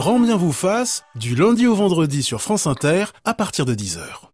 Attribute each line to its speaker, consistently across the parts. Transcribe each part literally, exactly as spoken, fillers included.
Speaker 1: Grand bien vous fasse, du lundi au vendredi sur France Inter, à partir de dix heures.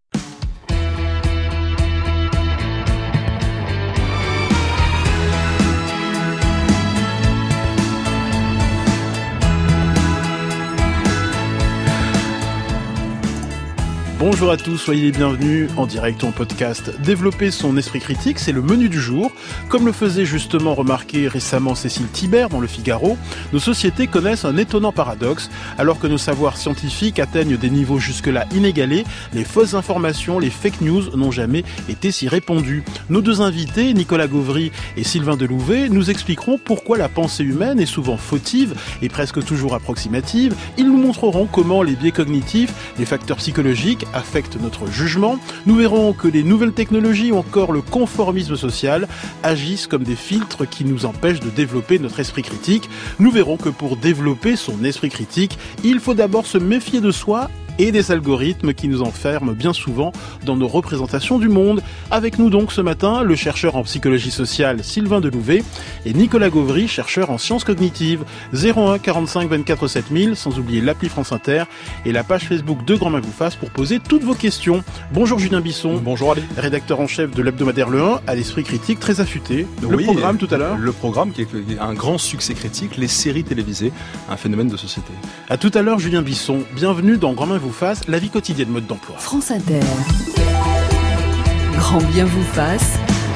Speaker 1: Bonjour à tous, soyez les bienvenus en direct ou en podcast. Développer son esprit critique, c'est le menu du jour. Comme le faisait justement remarquer récemment Cécile Thibert dans Le Figaro, nos sociétés connaissent un étonnant paradoxe. Alors que nos savoirs scientifiques atteignent des niveaux jusque-là inégalés, les fausses informations, les fake news n'ont jamais été si répandues. Nos deux invités, Nicolas Gauvry et Sylvain Delouvet, nous expliqueront pourquoi la pensée humaine est souvent fautive et presque toujours approximative. Ils nous montreront comment les biais cognitifs, les facteurs psychologiques, affectent notre jugement. Nous verrons que les nouvelles technologies ou encore le conformisme social agissent comme des filtres qui nous empêchent de développer notre esprit critique. Nous verrons que pour développer son esprit critique, il faut d'abord se méfier de soi et des algorithmes qui nous enferment bien souvent dans nos représentations du monde. Avec nous donc ce matin, le chercheur en psychologie sociale Sylvain Delouvet et Nicolas Gauvry, chercheur en sciences cognitives. zéro un quarante-cinq vingt-quatre sept mille, sans oublier l'appli France Inter et la page Facebook de Grand Main vous fasse pour poser toutes vos questions. Bonjour Julien Bisson.
Speaker 2: Bonjour Ali.
Speaker 1: Rédacteur en chef de l'hebdomadaire Le un, à l'esprit critique très affûté. Le
Speaker 2: oui,
Speaker 1: programme tout à l'heure.
Speaker 2: Le programme qui est un grand succès critique, les séries télévisées, un phénomène de société.
Speaker 1: À tout à l'heure Julien Bisson. Bienvenue dans Grand Main vous fasse, la vie quotidienne mode d'emploi.
Speaker 3: France Inter. Grand bien vous fasse.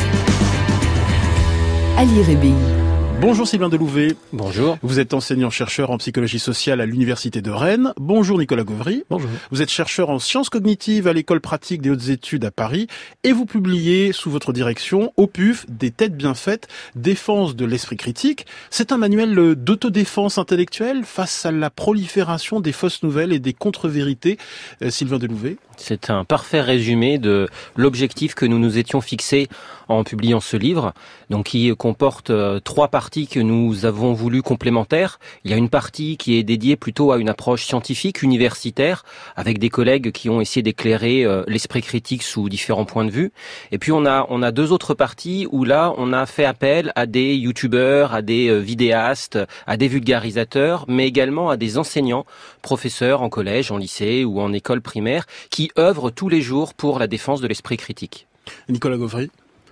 Speaker 3: Ali Rébi.
Speaker 1: Bonjour Sylvain Delouvet.
Speaker 4: Bonjour.
Speaker 1: Vous êtes enseignant-chercheur en psychologie sociale à l'Université de Rennes. Bonjour Nicolas Gauvry.
Speaker 4: Bonjour.
Speaker 1: Vous êtes chercheur en sciences cognitives à l'École pratique des hautes études à Paris et vous publiez sous votre direction au P U F Des têtes bien faites, défense de l'esprit critique. C'est un manuel d'autodéfense intellectuelle face à la prolifération des fausses nouvelles et des contre-vérités. Euh, Sylvain Delouvet.
Speaker 4: C'est un parfait résumé de l'objectif que nous nous étions fixés en publiant ce livre, donc qui comporte euh, trois parties que nous avons voulu complémentaires. Il y a une partie qui est dédiée plutôt à une approche scientifique, universitaire, avec des collègues qui ont essayé d'éclairer euh, l'esprit critique sous différents points de vue. Et puis on a on a deux autres parties où là on a fait appel à des youtubeurs, à des euh, vidéastes, à des vulgarisateurs, mais également à des enseignants, professeurs en collège, en lycée ou en école primaire, qui œuvrent tous les jours pour la défense de l'esprit critique.
Speaker 1: Nicolas Gauvry.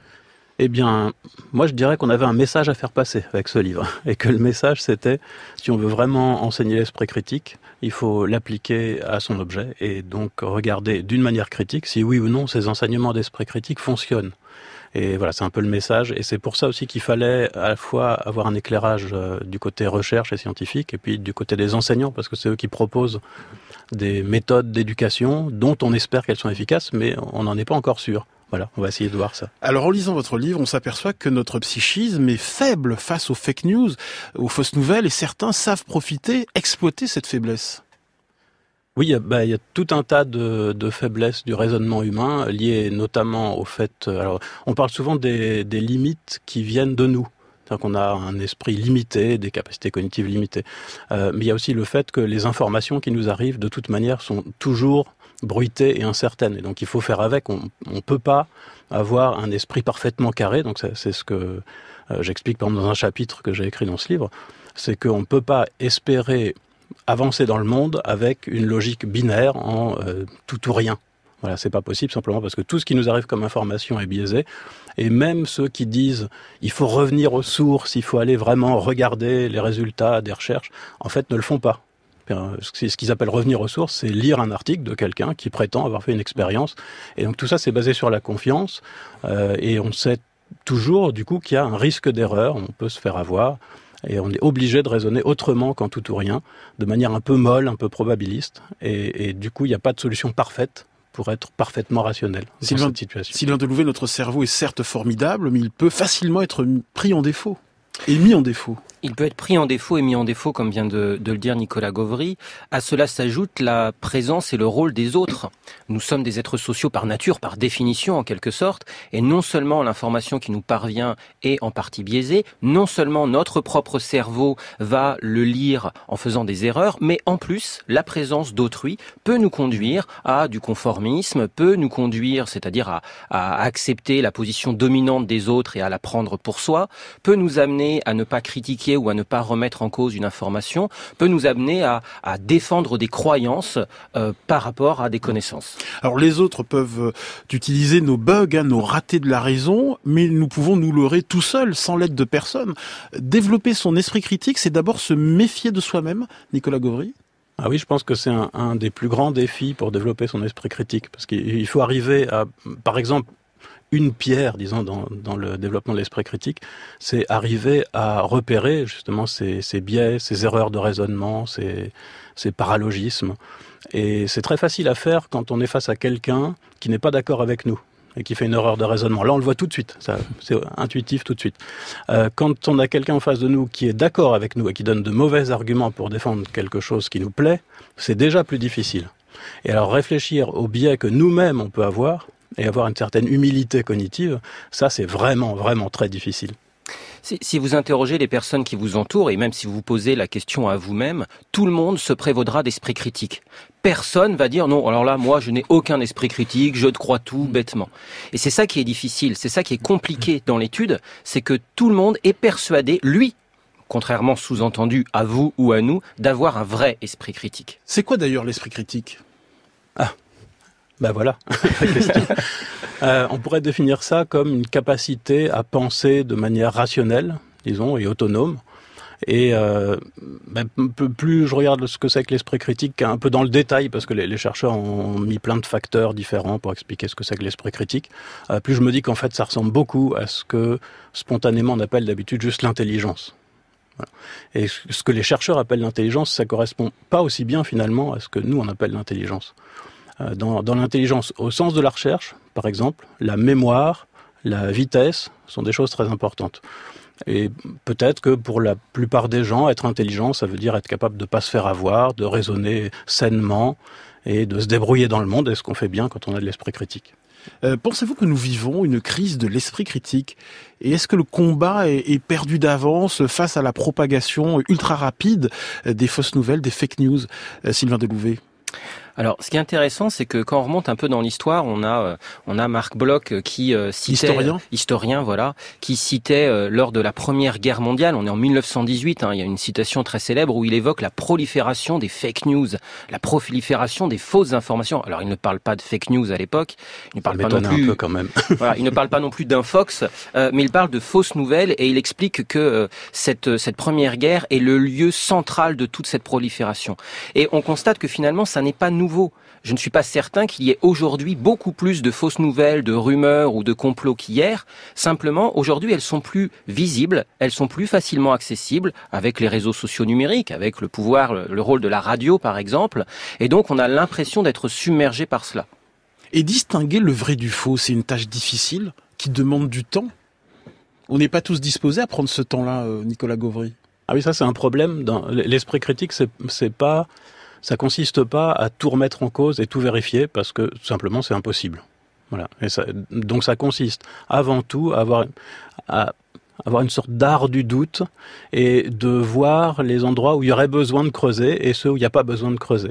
Speaker 5: Eh bien, moi je dirais qu'on avait un message à faire passer avec ce livre. Et que le message c'était, si on veut vraiment enseigner l'esprit critique, il faut l'appliquer à son objet et donc regarder d'une manière critique si oui ou non ces enseignements d'esprit critique fonctionnent. Et voilà, c'est un peu le message. Et c'est pour ça aussi qu'il fallait à la fois avoir un éclairage euh, du côté recherche et scientifique et puis du côté des enseignants, parce que c'est eux qui proposent des méthodes d'éducation dont on espère qu'elles sont efficaces, mais on n'en est pas encore sûr. Voilà, on va essayer de voir ça.
Speaker 1: Alors en lisant votre livre, on s'aperçoit que notre psychisme est faible face aux fake news, aux fausses nouvelles, et certains savent profiter, exploiter cette faiblesse.
Speaker 5: Oui, il y a, bah, il y a tout un tas de, de faiblesses du raisonnement humain, liées notamment au fait... Alors, on parle souvent des, des limites qui viennent de nous. C'est-à-dire qu'on a un esprit limité, des capacités cognitives limitées. Euh, mais il y a aussi le fait que les informations qui nous arrivent, de toute manière, sont toujours bruitées et incertaines. Et donc, il faut faire avec. On ne peut pas avoir un esprit parfaitement carré. Donc, c'est, c'est ce que euh, j'explique, par exemple, dans un chapitre que j'ai écrit dans ce livre. C'est qu'on ne peut pas espérer avancer dans le monde avec une logique binaire en euh, tout ou rien. Voilà, c'est pas possible simplement parce que tout ce qui nous arrive comme information est biaisé. Et même ceux qui disent il faut revenir aux sources, il faut aller vraiment regarder les résultats des recherches, en fait ne le font pas. Ce qu'ils appellent revenir aux sources, c'est lire un article de quelqu'un qui prétend avoir fait une expérience. Et donc tout ça, c'est basé sur la confiance. Euh, et on sait toujours, du coup, qu'il y a un risque d'erreur. On peut se faire avoir. Et on est obligé de raisonner autrement qu'en tout ou rien, de manière un peu molle, un peu probabiliste. Et, et du coup, il n'y a pas de solution parfaite pour être parfaitement rationnel dans
Speaker 1: Sylvain,
Speaker 5: cette situation.
Speaker 1: Sylvain Delouvet, notre cerveau est certes formidable, mais il peut facilement être pris en défaut et mis en défaut.
Speaker 4: Il peut être pris en défaut et mis en défaut, comme vient de, de le dire Nicolas Gauvry. À cela s'ajoute la présence et le rôle des autres. Nous sommes des êtres sociaux par nature, par définition en quelque sorte, et non seulement l'information qui nous parvient est en partie biaisée, non seulement notre propre cerveau va le lire en faisant des erreurs, mais en plus, la présence d'autrui peut nous conduire à du conformisme, peut nous conduire, c'est-à-dire à, à accepter la position dominante des autres et à la prendre pour soi, peut nous amener amener à ne pas critiquer ou à ne pas remettre en cause une information, peut nous amener à, à défendre des croyances euh, par rapport à des connaissances.
Speaker 1: Alors les autres peuvent utiliser nos bugs, hein, nos ratés de la raison, mais nous pouvons nous leurrer tout seuls, sans l'aide de personne. Développer son esprit critique, c'est d'abord se méfier de soi-même, Nicolas Gauvry?
Speaker 5: Ah oui, je pense que c'est un, un des plus grands défis pour développer son esprit critique, parce qu'il faut arriver à, par exemple, une pierre, disons, dans, dans le développement de l'esprit critique, c'est arriver à repérer justement ces, ces biais, ces erreurs de raisonnement, ces, ces paralogismes. Et c'est très facile à faire quand on est face à quelqu'un qui n'est pas d'accord avec nous et qui fait une erreur de raisonnement. Là, on le voit tout de suite, ça, c'est intuitif tout de suite. Euh, quand on a quelqu'un en face de nous qui est d'accord avec nous et qui donne de mauvais arguments pour défendre quelque chose qui nous plaît, c'est déjà plus difficile. Et alors réfléchir aux biais que nous-mêmes on peut avoir et avoir une certaine humilité cognitive, ça c'est vraiment, vraiment très difficile.
Speaker 4: Si, si vous interrogez les personnes qui vous entourent, et même si vous vous posez la question à vous-même, tout le monde se prévaudra d'esprit critique. Personne va dire non, alors là, moi, je n'ai aucun esprit critique, je te crois tout bêtement. Et c'est ça qui est difficile, c'est ça qui est compliqué dans l'étude, c'est que tout le monde est persuadé, lui, contrairement sous-entendu à vous ou à nous, d'avoir un vrai esprit critique.
Speaker 1: C'est quoi d'ailleurs l'esprit critique ?
Speaker 5: Ah, ben voilà, la question. Euh, on pourrait définir ça comme une capacité à penser de manière rationnelle, disons, et autonome. Et euh, ben, plus je regarde ce que c'est que l'esprit critique, un peu dans le détail, parce que les, les chercheurs ont mis plein de facteurs différents pour expliquer ce que c'est que l'esprit critique, euh, plus je me dis qu'en fait ça ressemble beaucoup à ce que spontanément on appelle d'habitude juste l'intelligence. Voilà. Et ce que les chercheurs appellent l'intelligence, ça correspond pas aussi bien finalement à ce que nous on appelle l'intelligence. Dans, dans l'intelligence, au sens de la recherche, par exemple, la mémoire, la vitesse sont des choses très importantes. Et peut-être que pour la plupart des gens, être intelligent, ça veut dire être capable de ne pas se faire avoir, de raisonner sainement et de se débrouiller dans le monde, et ce qu'on fait bien quand on a de l'esprit critique.
Speaker 1: Euh, pensez-vous que nous vivons une crise de l'esprit critique ? Et est-ce que le combat est, est perdu d'avance face à la propagation ultra rapide des fausses nouvelles, des fake news ? euh, Sylvain Delouvet ?
Speaker 4: Alors, ce qui est intéressant, c'est que quand on remonte un peu dans l'histoire, on a euh, on a Marc Bloch qui euh, citait
Speaker 1: historien,
Speaker 4: euh, historien, voilà, qui citait euh, lors de la Première Guerre mondiale. On est en mille neuf cent dix-huit. Hein, il y a une citation très célèbre où il évoque la prolifération des fake news, la prolifération des fausses informations. Alors, il ne parle pas de fake news à l'époque. Il ne parle pas non plus.
Speaker 5: Un peu quand même.
Speaker 4: Voilà, il ne parle pas non plus d'infox, euh, mais il parle de fausses nouvelles et il explique que euh, cette cette Première Guerre est le lieu central de toute cette prolifération. Et on constate que finalement, ça n'est pas nouveau. Je ne suis pas certain qu'il y ait aujourd'hui beaucoup plus de fausses nouvelles, de rumeurs ou de complots qu'hier. Simplement, aujourd'hui, elles sont plus visibles, elles sont plus facilement accessibles avec les réseaux sociaux numériques, avec le pouvoir, le rôle de la radio par exemple. Et donc, on a l'impression d'être submergé par cela.
Speaker 1: Et distinguer le vrai du faux, c'est une tâche difficile qui demande du temps. On n'est pas tous disposés à prendre ce temps-là, Nicolas Gauvry.
Speaker 5: Ah oui, ça c'est un problème. Dans l'esprit critique, c'est, c'est pas... Ça consiste pas à tout remettre en cause et tout vérifier parce que tout simplement c'est impossible. Voilà. Et ça, donc ça consiste avant tout à avoir, à avoir une sorte d'art du doute et de voir les endroits où il y aurait besoin de creuser et ceux où il n'y a pas besoin de creuser.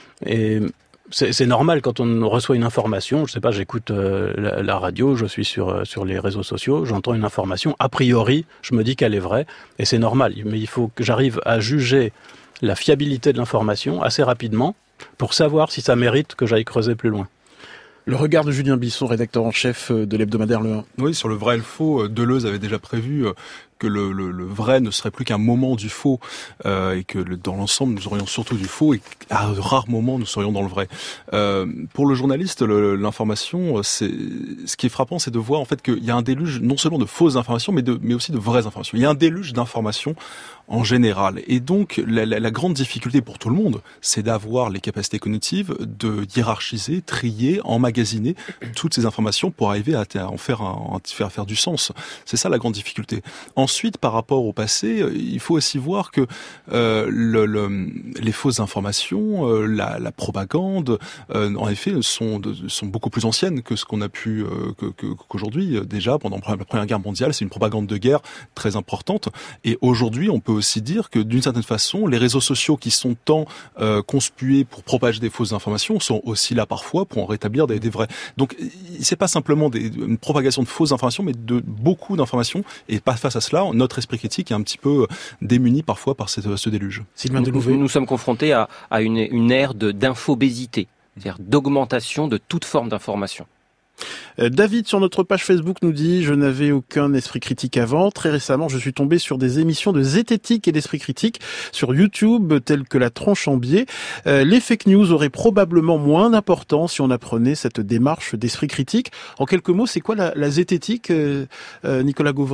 Speaker 5: Et c'est, c'est normal quand on reçoit une information, je sais pas, j'écoute euh, la, la radio, je suis sur euh, sur les réseaux sociaux, j'entends une information, a priori, je me dis qu'elle est vraie et c'est normal. Mais il faut que j'arrive à juger la fiabilité de l'information assez rapidement pour savoir si ça mérite que j'aille creuser plus loin.
Speaker 1: Le regard de Julien Bisson, rédacteur en chef de l'hebdomadaire Le un.
Speaker 2: Oui, sur le vrai et le faux, Deleuze avait déjà prévu que le, le, le vrai ne serait plus qu'un moment du faux euh, et que le, dans l'ensemble nous aurions surtout du faux et qu'à de rares moments nous serions dans le vrai. Euh, pour le journaliste, le, l'information, c'est ce qui est frappant, c'est de voir en fait qu'il y a un déluge non seulement de fausses informations, mais de mais aussi de vraies informations. Il y a un déluge d'informations en général. Et donc, la, la, la grande difficulté pour tout le monde, c'est d'avoir les capacités cognitives de hiérarchiser, trier, emmagasiner toutes ces informations pour arriver à, à en faire, un, à faire, faire du sens. C'est ça la grande difficulté. Ensuite, par rapport au passé, il faut aussi voir que euh, le, le, les fausses informations, euh, la, la propagande, euh, en effet, sont, de, sont beaucoup plus anciennes que ce qu'on a pu euh, que, que, qu'aujourd'hui. Déjà, pendant la Première Guerre mondiale, c'est une propagande de guerre très importante. Et aujourd'hui, on peut aussi dire que d'une certaine façon, les réseaux sociaux qui sont tant euh, conspués pour propager des fausses informations sont aussi là parfois pour en rétablir des, des vraies. Donc, c'est pas simplement des, une propagation de fausses informations, mais de beaucoup d'informations. Et pas face à cela, cela, notre esprit critique est un petit peu démuni parfois par cette, ce déluge.
Speaker 1: Sylvain
Speaker 4: Nous,
Speaker 1: Delouvet.
Speaker 4: nous sommes confrontés à, à une, une ère de, d'infobésité, c'est-à-dire d'augmentation de toute forme d'information.
Speaker 1: Euh, David, sur notre page Facebook, nous dit « Je n'avais aucun esprit critique avant. Très récemment, je suis tombé sur des émissions de zététique et d'esprit critique sur YouTube, telles que La Tronche en biais. Euh, les fake news auraient probablement moins d'importance si on apprenait cette démarche d'esprit critique. » En quelques mots, c'est quoi la, la zététique, euh, euh, Nicolas Gauvry ?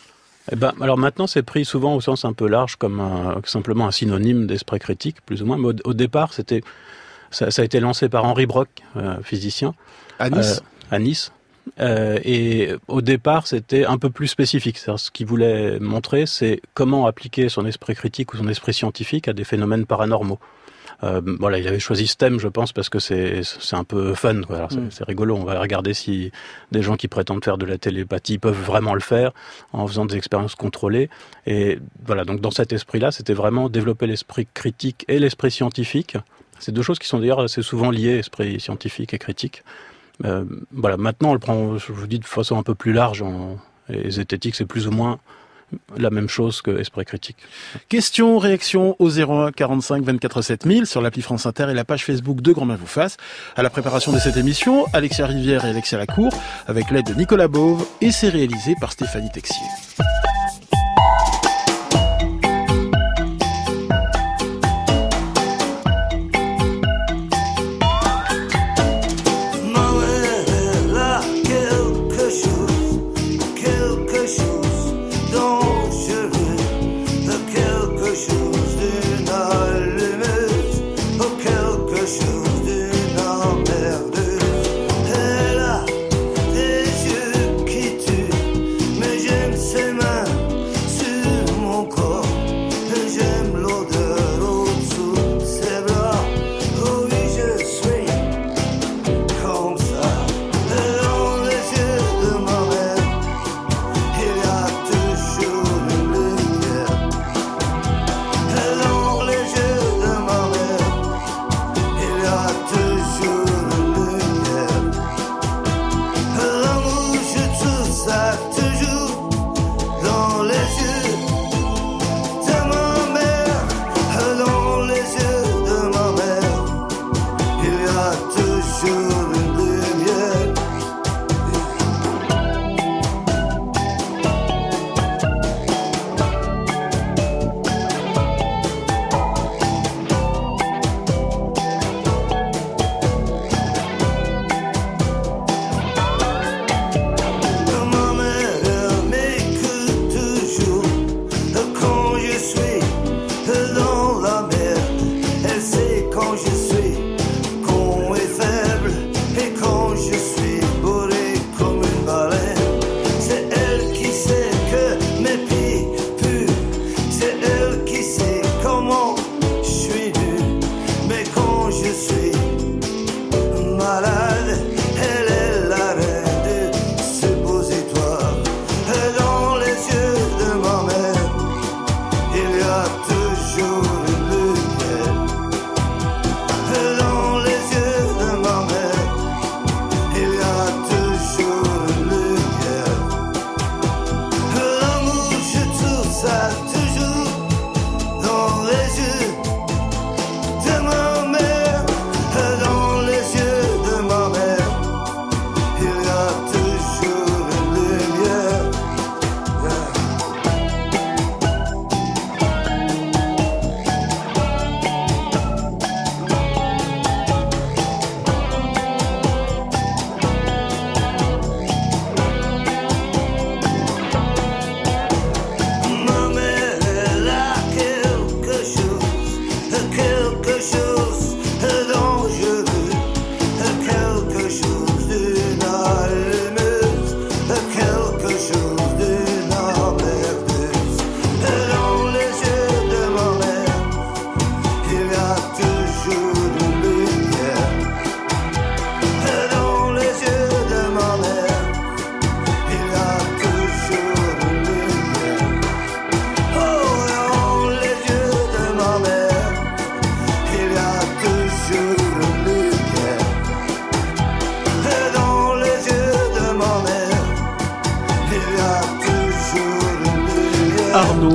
Speaker 5: Eh ben, alors maintenant, c'est pris souvent au sens un peu large comme un, simplement un synonyme d'esprit critique, plus ou moins. Mais au, au départ, c'était, ça, ça a été lancé par Henri Brock, euh, physicien.
Speaker 1: À Nice.
Speaker 5: Euh, à Nice. Euh, et au départ, c'était un peu plus spécifique. C'est-à-dire, ce qu'il voulait montrer, c'est comment appliquer son esprit critique ou son esprit scientifique à des phénomènes paranormaux. Euh, voilà, il avait choisi ce thème, je pense, parce que c'est c'est un peu fun, quoi. Alors, c'est, mm. c'est rigolo. On va regarder si des gens qui prétendent faire de la télépathie peuvent vraiment le faire en faisant des expériences contrôlées. Et voilà, donc dans cet esprit-là, c'était vraiment développer l'esprit critique et l'esprit scientifique. C'est deux choses qui sont d'ailleurs assez souvent liées, esprit scientifique et critique. Euh, voilà, maintenant on le prend, je vous dis, de façon un peu plus large. En, et zététique, c'est plus ou moins la même chose que esprit critique.
Speaker 1: Questions, réactions au zéro un quarante-cinq vingt-quatre sept mille sur l'appli France Inter et la page Facebook de Grand Bien vous fasse. À la préparation de cette émission, Alexia Rivière et Alexia Lacour, avec l'aide de Nicolas Beauve, et c'est réalisé par Stéphanie Texier.
Speaker 6: Elle a des yeux qui tuent, mais j'aime ses mains.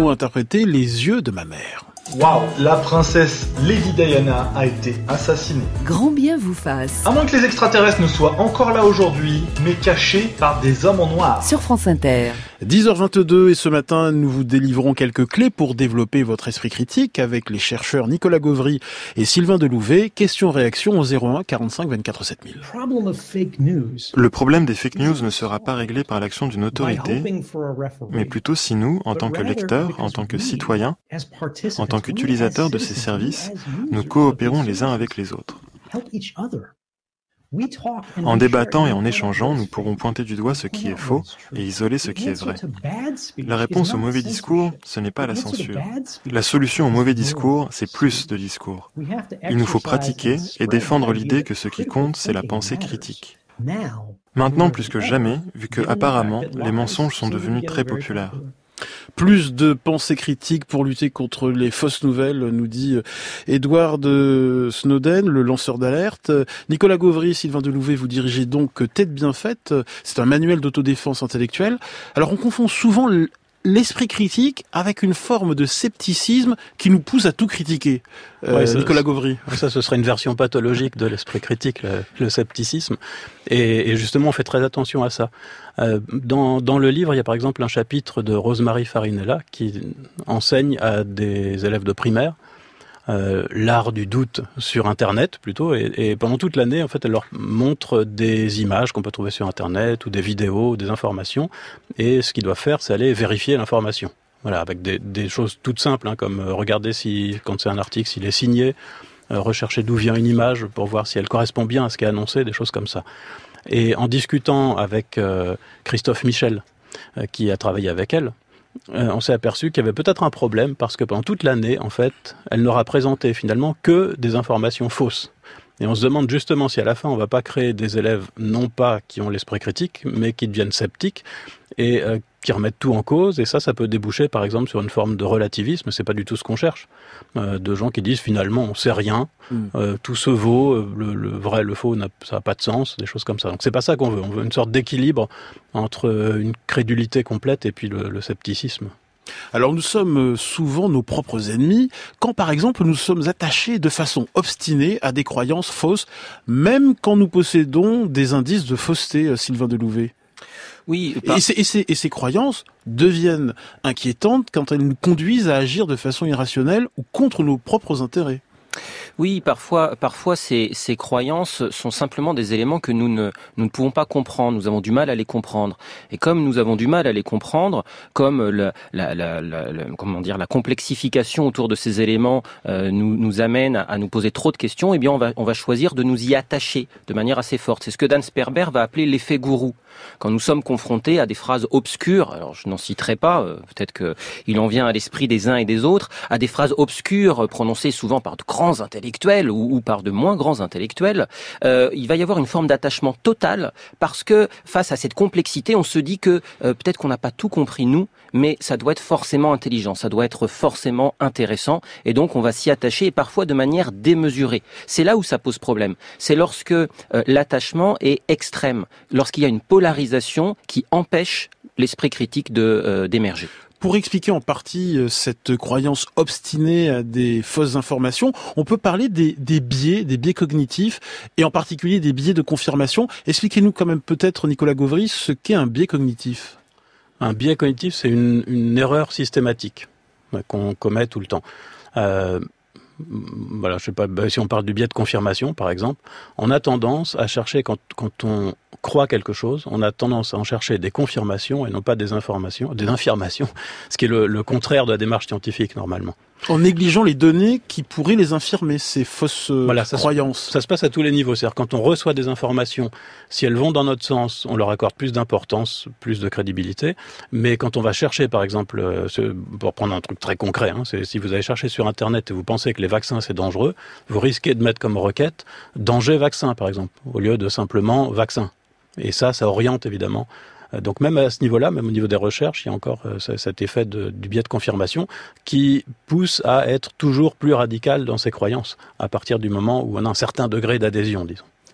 Speaker 1: nous interpréter Les yeux de ma mère.
Speaker 6: Waouh, la princesse Lady Diana a été assassinée.
Speaker 3: Grand bien vous fasse.
Speaker 6: À moins que les extraterrestres ne soient encore là aujourd'hui, mais cachés par des hommes en noir.
Speaker 3: Sur France Inter.
Speaker 1: dix heures vingt-deux et ce matin, nous vous délivrons quelques clés pour développer votre esprit critique avec les chercheurs Nicolas Gauvry et Sylvain Delouvet. Question-réaction au zéro un quarante-cinq vingt-quatre sept mille.
Speaker 7: Le problème des fake news ne sera pas réglé par l'action d'une autorité, mais plutôt si nous, en tant que lecteurs, en tant que citoyens, en tant qu'utilisateurs de ces services, nous coopérons les uns avec les autres. En débattant et en échangeant, nous pourrons pointer du doigt ce qui est faux et isoler ce qui est vrai. La réponse au mauvais discours, ce n'est pas la censure. La solution au mauvais discours, c'est plus de discours. Il nous faut pratiquer et défendre l'idée que ce qui compte, c'est la pensée critique. Maintenant, plus que jamais, vu que, apparemment, les mensonges sont devenus très populaires.
Speaker 1: Plus de pensée critique pour lutter contre les fausses nouvelles, nous dit Edward Snowden, le lanceur d'alerte. Nicolas Gauvry, Sylvain Delouvet, vous dirigez donc Tête bien faite. C'est un manuel d'autodéfense intellectuelle. Alors on confond souvent l'esprit critique avec une forme de scepticisme qui nous pousse à tout critiquer. Euh, ouais, ça, Nicolas Gauvry.
Speaker 5: Ça, ce serait une version pathologique de l'esprit critique, le, le scepticisme. Et, et justement, on fait très attention à ça. Euh, dans, dans le livre, il y a par exemple un chapitre de Rosemary Farinella qui enseigne à des élèves de primaire Euh, l'art du doute sur Internet plutôt, et, et pendant toute l'année, en fait, elle leur montre des images qu'on peut trouver sur Internet ou des vidéos, des informations, et ce qu'ils doivent faire, c'est aller vérifier l'information. Voilà, avec des, des choses toutes simples, hein, comme regarder si, quand c'est un article, s'il est signé, euh, rechercher d'où vient une image pour voir si elle correspond bien à ce qui est annoncé, des choses comme ça. Et en discutant avec euh, Christophe Michel, euh, qui a travaillé avec elle, Euh, on s'est aperçu qu'il y avait peut-être un problème parce que pendant toute l'année, en fait, elle n'aura présenté finalement que des informations fausses. Et on se demande justement si à la fin, on ne va pas créer des élèves, non pas qui ont l'esprit critique, mais qui deviennent sceptiques et euh, qui remettent tout en cause. Et ça, ça peut déboucher, par exemple, sur une forme de relativisme. C'est pas du tout ce qu'on cherche. Euh, de gens qui disent, finalement, on sait rien, mmh. euh, tout se vaut, le, le vrai, le faux, n'a, ça n'a pas de sens, des choses comme ça. Donc c'est pas ça qu'on veut. On veut une sorte d'équilibre entre une crédulité complète et puis le, le scepticisme.
Speaker 1: Alors nous sommes souvent nos propres ennemis quand par exemple nous sommes attachés de façon obstinée à des croyances fausses, même quand nous possédons des indices de fausseté, Sylvain Delouvet.
Speaker 4: Oui,
Speaker 1: et, ces, et, ces, et ces croyances deviennent inquiétantes quand elles nous conduisent à agir de façon irrationnelle ou contre nos propres intérêts.
Speaker 4: Oui, parfois, parfois ces, ces croyances sont simplement des éléments que nous ne, nous ne pouvons pas comprendre. Nous avons du mal à les comprendre. Et comme nous avons du mal à les comprendre, comme la, la, la, la, la comment dire, la complexification autour de ces éléments euh, nous, nous amène à, à nous poser trop de questions, eh bien, on va, on va choisir de nous y attacher de manière assez forte. C'est ce que Dan Sperber va appeler l'effet gourou. Quand nous sommes confrontés à des phrases obscures, alors je n'en citerai pas, euh, peut-être qu'il en vient à l'esprit des uns et des autres, à des phrases obscures euh, prononcées souvent par de grands intellectuels ou, ou par de moins grands intellectuels, euh, il va y avoir une forme d'attachement total parce que face à cette complexité, on se dit que euh, peut-être qu'on n'a pas tout compris nous, mais ça doit être forcément intelligent, ça doit être forcément intéressant et donc on va s'y attacher et parfois de manière démesurée. C'est là où ça pose problème. C'est lorsque euh, l'attachement est extrême, lorsqu'il y a une polarisation qui empêche l'esprit critique de, euh, d'émerger.
Speaker 1: Pour expliquer en partie cette croyance obstinée à des fausses informations, on peut parler des, des biais, des biais cognitifs, et en particulier des biais de confirmation. Expliquez-nous quand même peut-être, Nicolas Gauvry, ce qu'est un biais cognitif.
Speaker 5: Un biais cognitif, c'est une, une erreur systématique qu'on commet tout le temps. Euh, voilà, je sais pas, si on parle du biais de confirmation, par exemple, on a tendance à chercher, quand, quand on croit quelque chose, on a tendance à en chercher des confirmations et non pas des informations, des infirmations, ce qui est le, le contraire de la démarche scientifique, normalement.
Speaker 1: En négligeant les données qui pourraient les infirmer, ces fausses
Speaker 5: voilà, ça
Speaker 1: croyances.
Speaker 5: Se, ça se passe à tous les niveaux. C'est-à-dire quand on reçoit des informations, si elles vont dans notre sens, on leur accorde plus d'importance, plus de crédibilité. Mais quand on va chercher, par exemple, pour prendre un truc très concret, hein, c'est, si vous allez chercher sur Internet et vous pensez que les vaccins c'est dangereux, vous risquez de mettre comme requête « danger vaccin » par exemple, au lieu de simplement « vaccin ». Et ça, ça oriente évidemment. Donc même à ce niveau-là, même au niveau des recherches, il y a encore euh, cet effet de, du biais de confirmation qui pousse à être toujours plus radical dans ses croyances à partir du moment où on a un certain degré d'adhésion, disons.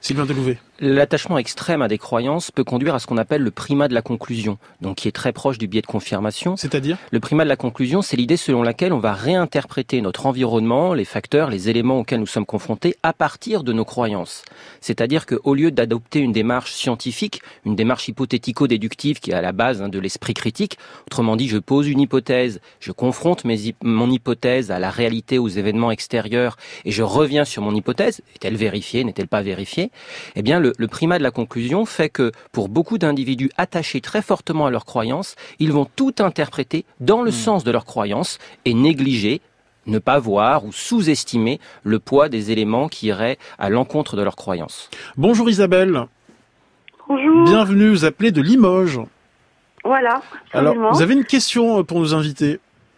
Speaker 1: Sylvain Delouvet.
Speaker 4: L'attachement extrême à des croyances peut conduire à ce qu'on appelle le primat de la conclusion, donc qui est très proche du biais de confirmation.
Speaker 1: C'est-à-dire ?
Speaker 4: Le primat de la conclusion, c'est l'idée selon laquelle on va réinterpréter notre environnement, les facteurs, les éléments auxquels nous sommes confrontés à partir de nos croyances. C'est-à-dire qu'au lieu d'adopter une démarche scientifique, une démarche hypothético-déductive qui est à la base hein, de l'esprit critique, autrement dit, je pose une hypothèse, je confronte mes, mon hypothèse à la réalité, aux événements extérieurs, et je reviens sur mon hypothèse, est-elle vérifiée, n'est-elle pas vérifiée ? Eh bien, le, le primat de la conclusion fait que, pour beaucoup d'individus attachés très fortement à leurs croyances, ils vont tout interpréter dans le mmh. sens de leurs croyances et négliger, ne pas voir ou sous-estimer le poids des éléments qui iraient à l'encontre de leurs croyances.
Speaker 1: Bonjour Isabelle.
Speaker 8: Bonjour.
Speaker 1: Bienvenue, vous appelez de Limoges.
Speaker 8: Voilà.
Speaker 1: Alors, vous avez une question pour nos invités ?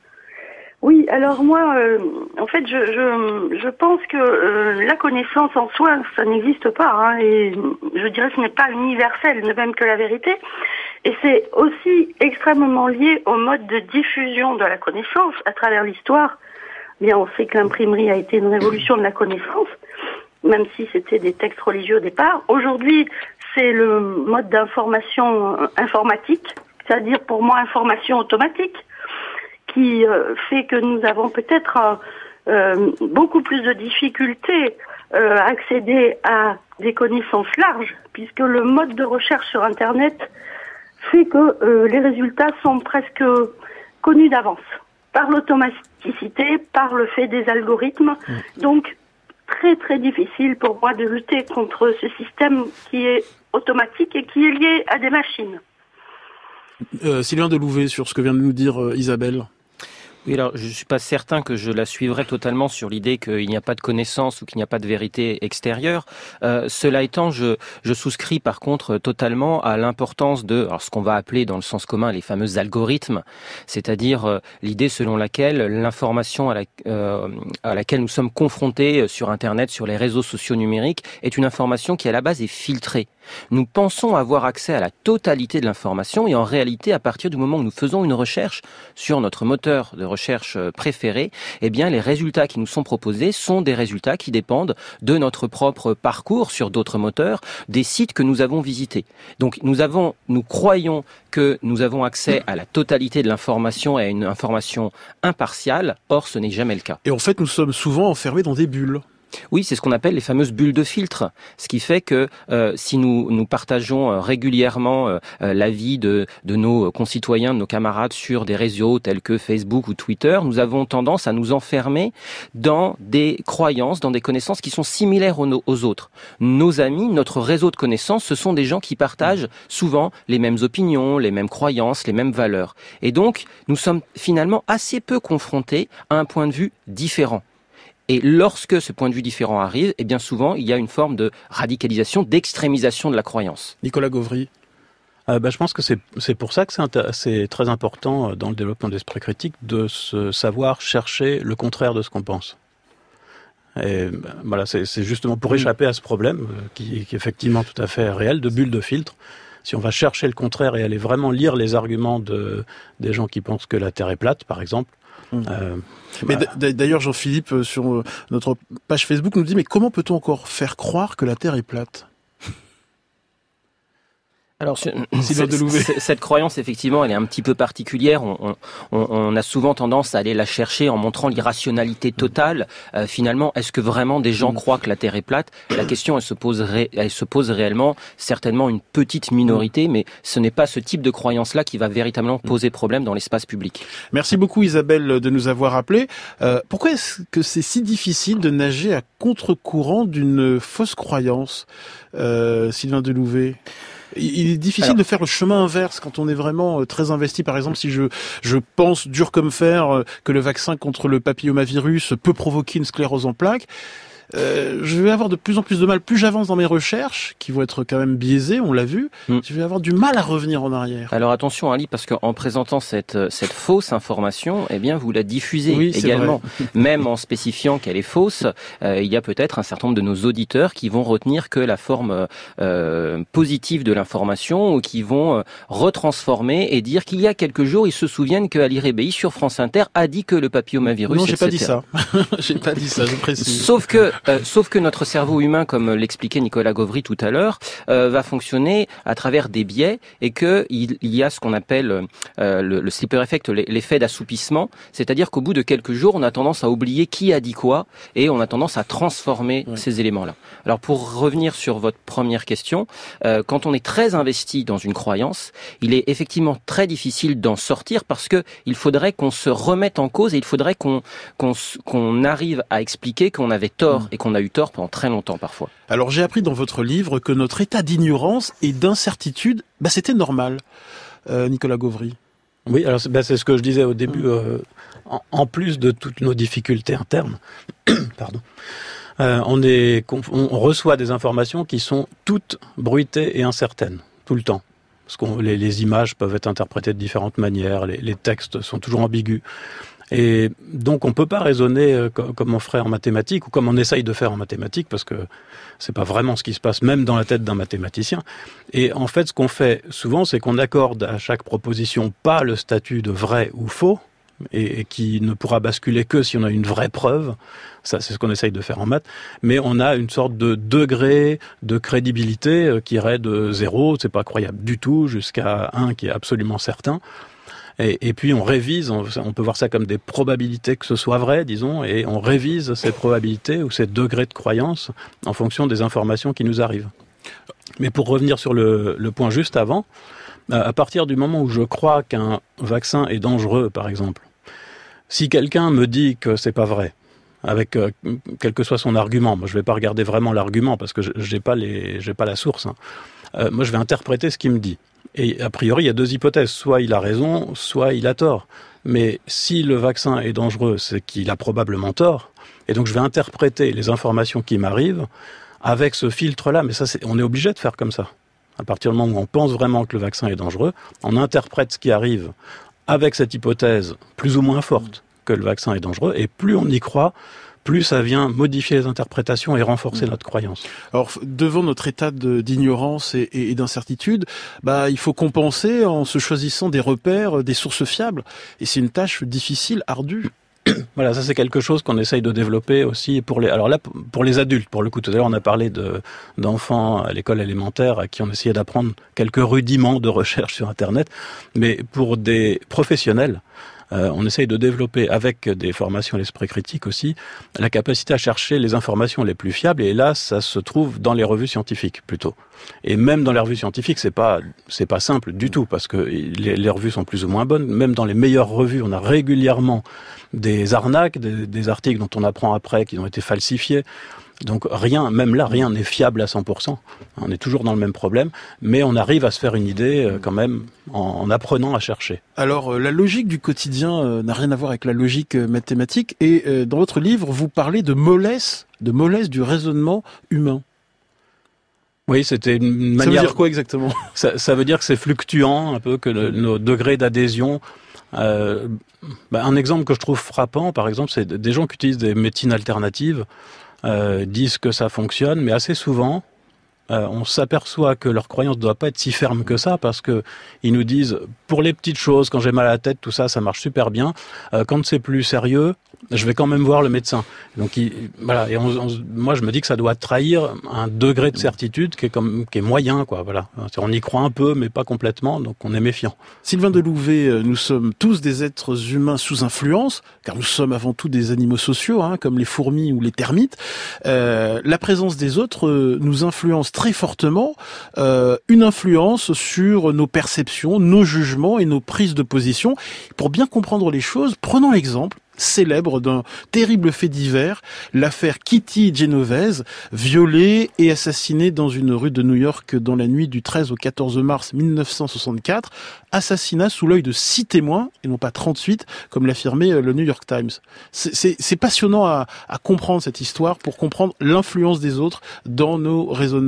Speaker 8: Oui, alors moi, euh, en fait, je, je, je pense que euh, la connaissance en soi, ça n'existe pas, hein, et je dirais que ce n'est pas universel, ne même que la vérité, et c'est aussi extrêmement lié au mode de diffusion de la connaissance à travers l'histoire. Bien, on sait que l'imprimerie a été une révolution de la connaissance, même si c'était des textes religieux au départ. Aujourd'hui, c'est le mode d'information informatique, c'est-à-dire pour moi information automatique, qui euh, fait que nous avons peut-être euh, euh, beaucoup plus de difficultés euh, à accéder à des connaissances larges, puisque le mode de recherche sur Internet fait que euh, les résultats sont presque connus d'avance, par l'automaticité, par le fait des algorithmes. Mmh. Donc, très très difficile pour moi de lutter contre ce système qui est automatique et qui est lié à des machines.
Speaker 1: Euh, Sylvain Delouvet, sur ce que vient de nous dire euh, Isabelle.
Speaker 4: Oui, alors je suis pas certain que je la suivrai totalement sur l'idée qu'il n'y a pas de connaissance ou qu'il n'y a pas de vérité extérieure. Euh, cela étant, je, je souscris par contre totalement à l'importance de alors, ce qu'on va appeler dans le sens commun les fameux algorithmes, c'est-à-dire euh, l'idée selon laquelle l'information à, la, euh, à laquelle nous sommes confrontés sur Internet, sur les réseaux sociaux numériques, est une information qui à la base est filtrée. Nous pensons avoir accès à la totalité de l'information et en réalité, à partir du moment où nous faisons une recherche sur notre moteur de recherche préféré, eh bien, les résultats qui nous sont proposés sont des résultats qui dépendent de notre propre parcours sur d'autres moteurs, des sites que nous avons visités. Donc, nous avons, nous croyons que nous avons accès à la totalité de l'information et à une information impartiale. Or, ce n'est jamais le cas.
Speaker 1: Et en fait, nous sommes souvent enfermés dans des bulles.
Speaker 4: Oui, c'est ce qu'on appelle les fameuses bulles de filtre. Ce qui fait que euh, si nous nous partageons euh, régulièrement euh, l'avis de, de nos concitoyens, de nos camarades sur des réseaux tels que Facebook ou Twitter, nous avons tendance à nous enfermer dans des croyances, dans des connaissances qui sont similaires aux, aux autres. Nos amis, notre réseau de connaissances, ce sont des gens qui partagent souvent les mêmes opinions, les mêmes croyances, les mêmes valeurs. Et donc, nous sommes finalement assez peu confrontés à un point de vue différent. Et lorsque ce point de vue différent arrive, eh bien souvent, il y a une forme de radicalisation, d'extrémisation de la croyance.
Speaker 1: Nicolas Gauvry.
Speaker 5: Euh, bah, je pense que c'est, c'est pour ça que c'est, inter- c'est très important dans le développement de l'esprit critique de se savoir chercher le contraire de ce qu'on pense. Et bah, voilà, c'est, c'est justement pour échapper à ce problème, euh, qui, qui est effectivement tout à fait réel, de bulle de filtre. Si on va chercher le contraire et aller vraiment lire les arguments de, des gens qui pensent que la Terre est plate, par exemple, Mmh. Euh,
Speaker 1: mais bah... d'ailleurs, Jean-Philippe, sur notre page Facebook, nous dit, mais comment peut-on encore faire croire que la Terre est plate ?
Speaker 4: Alors, c'est, c'est, cette croyance, effectivement, elle est un petit peu particulière. On, on, on a souvent tendance à aller la chercher en montrant l'irrationalité totale. Euh, finalement, est-ce que vraiment des gens croient que la Terre est plate ? La question, elle se pose, ré, elle se pose réellement, certainement une petite minorité, mais ce n'est pas ce type de croyance-là qui va véritablement poser problème dans l'espace public.
Speaker 1: Merci beaucoup, Isabelle, de nous avoir appelés. Euh, pourquoi est-ce que c'est si difficile de nager à contre-courant d'une fausse croyance, euh, Sylvain Delouvet ? Il est difficile Alors, de faire le chemin inverse quand on est vraiment très investi. Par exemple, si je, je pense dur comme fer que le vaccin contre le papillomavirus peut provoquer une sclérose en plaques, Euh, je vais avoir de plus en plus de mal, plus j'avance dans mes recherches, qui vont être quand même biaisées, on l'a vu, mmh. je vais avoir du mal à revenir en arrière.
Speaker 4: Alors attention Ali, parce qu'en présentant cette, cette fausse information, eh bien vous la diffusez
Speaker 1: oui,
Speaker 4: également. Même en spécifiant qu'elle est fausse, euh, il y a peut-être un certain nombre de nos auditeurs qui vont retenir que la forme euh, positive de l'information, ou qui vont euh, retransformer et dire qu'il y a quelques jours, ils se souviennent que Ali Rebéi sur France Inter a dit que le papillomavirus,
Speaker 1: Non, j'ai
Speaker 4: et cetera.
Speaker 1: pas dit ça. j'ai pas dit ça, je précise.
Speaker 4: Sauf que Euh, sauf que notre cerveau humain, comme l'expliquait Nicolas Gauvry tout à l'heure, euh, va fonctionner à travers des biais et que il, il y a ce qu'on appelle euh, le, le sleeper effect, l'effet d'assoupissement, c'est-à-dire qu'au bout de quelques jours, on a tendance à oublier qui a dit quoi et on a tendance à transformer ouais. ces éléments-là. Alors pour revenir sur votre première question, euh, quand on est très investi dans une croyance, il est effectivement très difficile d'en sortir parce que il faudrait qu'on se remette en cause et il faudrait qu'on qu'on, qu'on arrive à expliquer qu'on avait tort mmh. et qu'on a eu tort pendant très longtemps parfois.
Speaker 1: Alors j'ai appris dans votre livre que notre état d'ignorance et d'incertitude, bah, c'était normal. Euh, Nicolas Gauvry.
Speaker 5: Oui, alors c'est, bah, c'est ce que je disais au début. Mmh. Euh, en, en plus de toutes nos difficultés internes, pardon, euh, on, est, on reçoit des informations qui sont toutes bruitées et incertaines, tout le temps. Parce que les, les images peuvent être interprétées de différentes manières, les, les textes sont toujours ambigus. Et donc on peut pas raisonner euh, comme, comme on ferait en mathématiques ou comme on essaye de faire en mathématiques parce que c'est pas vraiment ce qui se passe même dans la tête d'un mathématicien. Et en fait, ce qu'on fait souvent, c'est qu'on accorde à chaque proposition pas le statut de vrai ou faux et, et qui ne pourra basculer que si on a une vraie preuve. Ça, c'est ce qu'on essaye de faire en maths. Mais on a une sorte de degré de crédibilité euh, qui irait de zéro, c'est pas croyable du tout, jusqu'à un qui est absolument certain. Et, et puis on révise, on, on peut voir ça comme des probabilités que ce soit vrai, disons, et on révise ces probabilités ou ces degrés de croyance en fonction des informations qui nous arrivent. Mais pour revenir sur le, le point juste avant, à partir du moment où je crois qu'un vaccin est dangereux, par exemple, si quelqu'un me dit que c'est pas vrai, avec euh, quel que soit son argument, moi je vais pas regarder vraiment l'argument parce que j'ai pas les, j'ai pas la source. Hein. Euh, moi je vais interpréter ce qu'il me dit. Et a priori, il y a deux hypothèses. Soit il a raison, soit il a tort. Mais si le vaccin est dangereux, c'est qu'il a probablement tort. Et donc, je vais interpréter les informations qui m'arrivent avec ce filtre-là. Mais ça, c'est, on est obligé de faire comme ça. À partir du moment où on pense vraiment que le vaccin est dangereux, on interprète ce qui arrive avec cette hypothèse plus ou moins forte que le vaccin est dangereux. Et plus on y croit, plus ça vient modifier les interprétations et renforcer mmh. notre croyance.
Speaker 1: Alors, devant notre état de, d'ignorance et, et, et d'incertitude, bah, il faut compenser en se choisissant des repères, des sources fiables. Et c'est une tâche difficile, ardue.
Speaker 5: Voilà, ça c'est quelque chose qu'on essaye de développer aussi pour les. Alors là, pour les adultes, pour le coup, tout à l'heure on a parlé de d'enfants à l'école élémentaire à qui on essayait d'apprendre quelques rudiments de recherche sur Internet, mais pour des professionnels. Euh, on essaye de développer, avec des formations à l'esprit critique aussi, la capacité à chercher les informations les plus fiables. Et là, ça se trouve dans les revues scientifiques, plutôt. Et même dans les revues scientifiques, c'est pas, c'est pas simple du tout, parce que les, les revues sont plus ou moins bonnes. Même dans les meilleures revues, on a régulièrement des arnaques, des, des articles dont on apprend après qu'ils ont été falsifiés. Donc rien, même là, rien n'est fiable à cent pour cent. On est toujours dans le même problème, mais on arrive à se faire une idée euh, quand même en, en apprenant à chercher.
Speaker 1: Alors euh, la logique du quotidien euh, n'a rien à voir avec la logique euh, mathématique. Et euh, dans votre livre, vous parlez de mollesse, de mollesse du raisonnement humain.
Speaker 5: Oui, c'était une manière.
Speaker 1: Ça veut dire quoi exactement ?
Speaker 5: ça, ça veut dire que c'est fluctuant, un peu que le, nos degrés d'adhésion. Euh, bah, un exemple que je trouve frappant, par exemple, c'est des gens qui utilisent des médecines alternatives. Euh, disent que ça fonctionne, mais assez souvent, euh, on s'aperçoit que leur croyance ne doit pas être si ferme que ça, parce que ils nous disent, pour les petites choses, quand j'ai mal à la tête, tout ça, ça marche super bien. Euh, quand c'est plus sérieux, je vais quand même voir le médecin. Donc il, voilà. Et on, on, moi, je me dis que ça doit trahir un degré de certitude qui est comme, qui est moyen, quoi. Voilà. On y croit un peu, mais pas complètement. Donc on est méfiant.
Speaker 1: Sylvain Delouvet, nous sommes tous des êtres humains sous influence, car nous sommes avant tout des animaux sociaux, hein, comme les fourmis ou les termites. Euh, la présence des autres euh, nous influence très fortement. Euh, une influence sur nos perceptions, nos jugements et nos prises de position. Pour bien comprendre les choses, prenons l'exemple célèbre d'un terrible fait divers, l'affaire Kitty Genovese, violée et assassinée dans une rue de New York dans la nuit du treize au quatorze mars mille neuf cent soixante-quatre, assassinat sous l'œil de six témoins, et non pas trente-huit, comme l'affirmait le New York Times. C'est, c'est, c'est passionnant à, à comprendre cette histoire pour comprendre l'influence des autres dans nos raisonnements.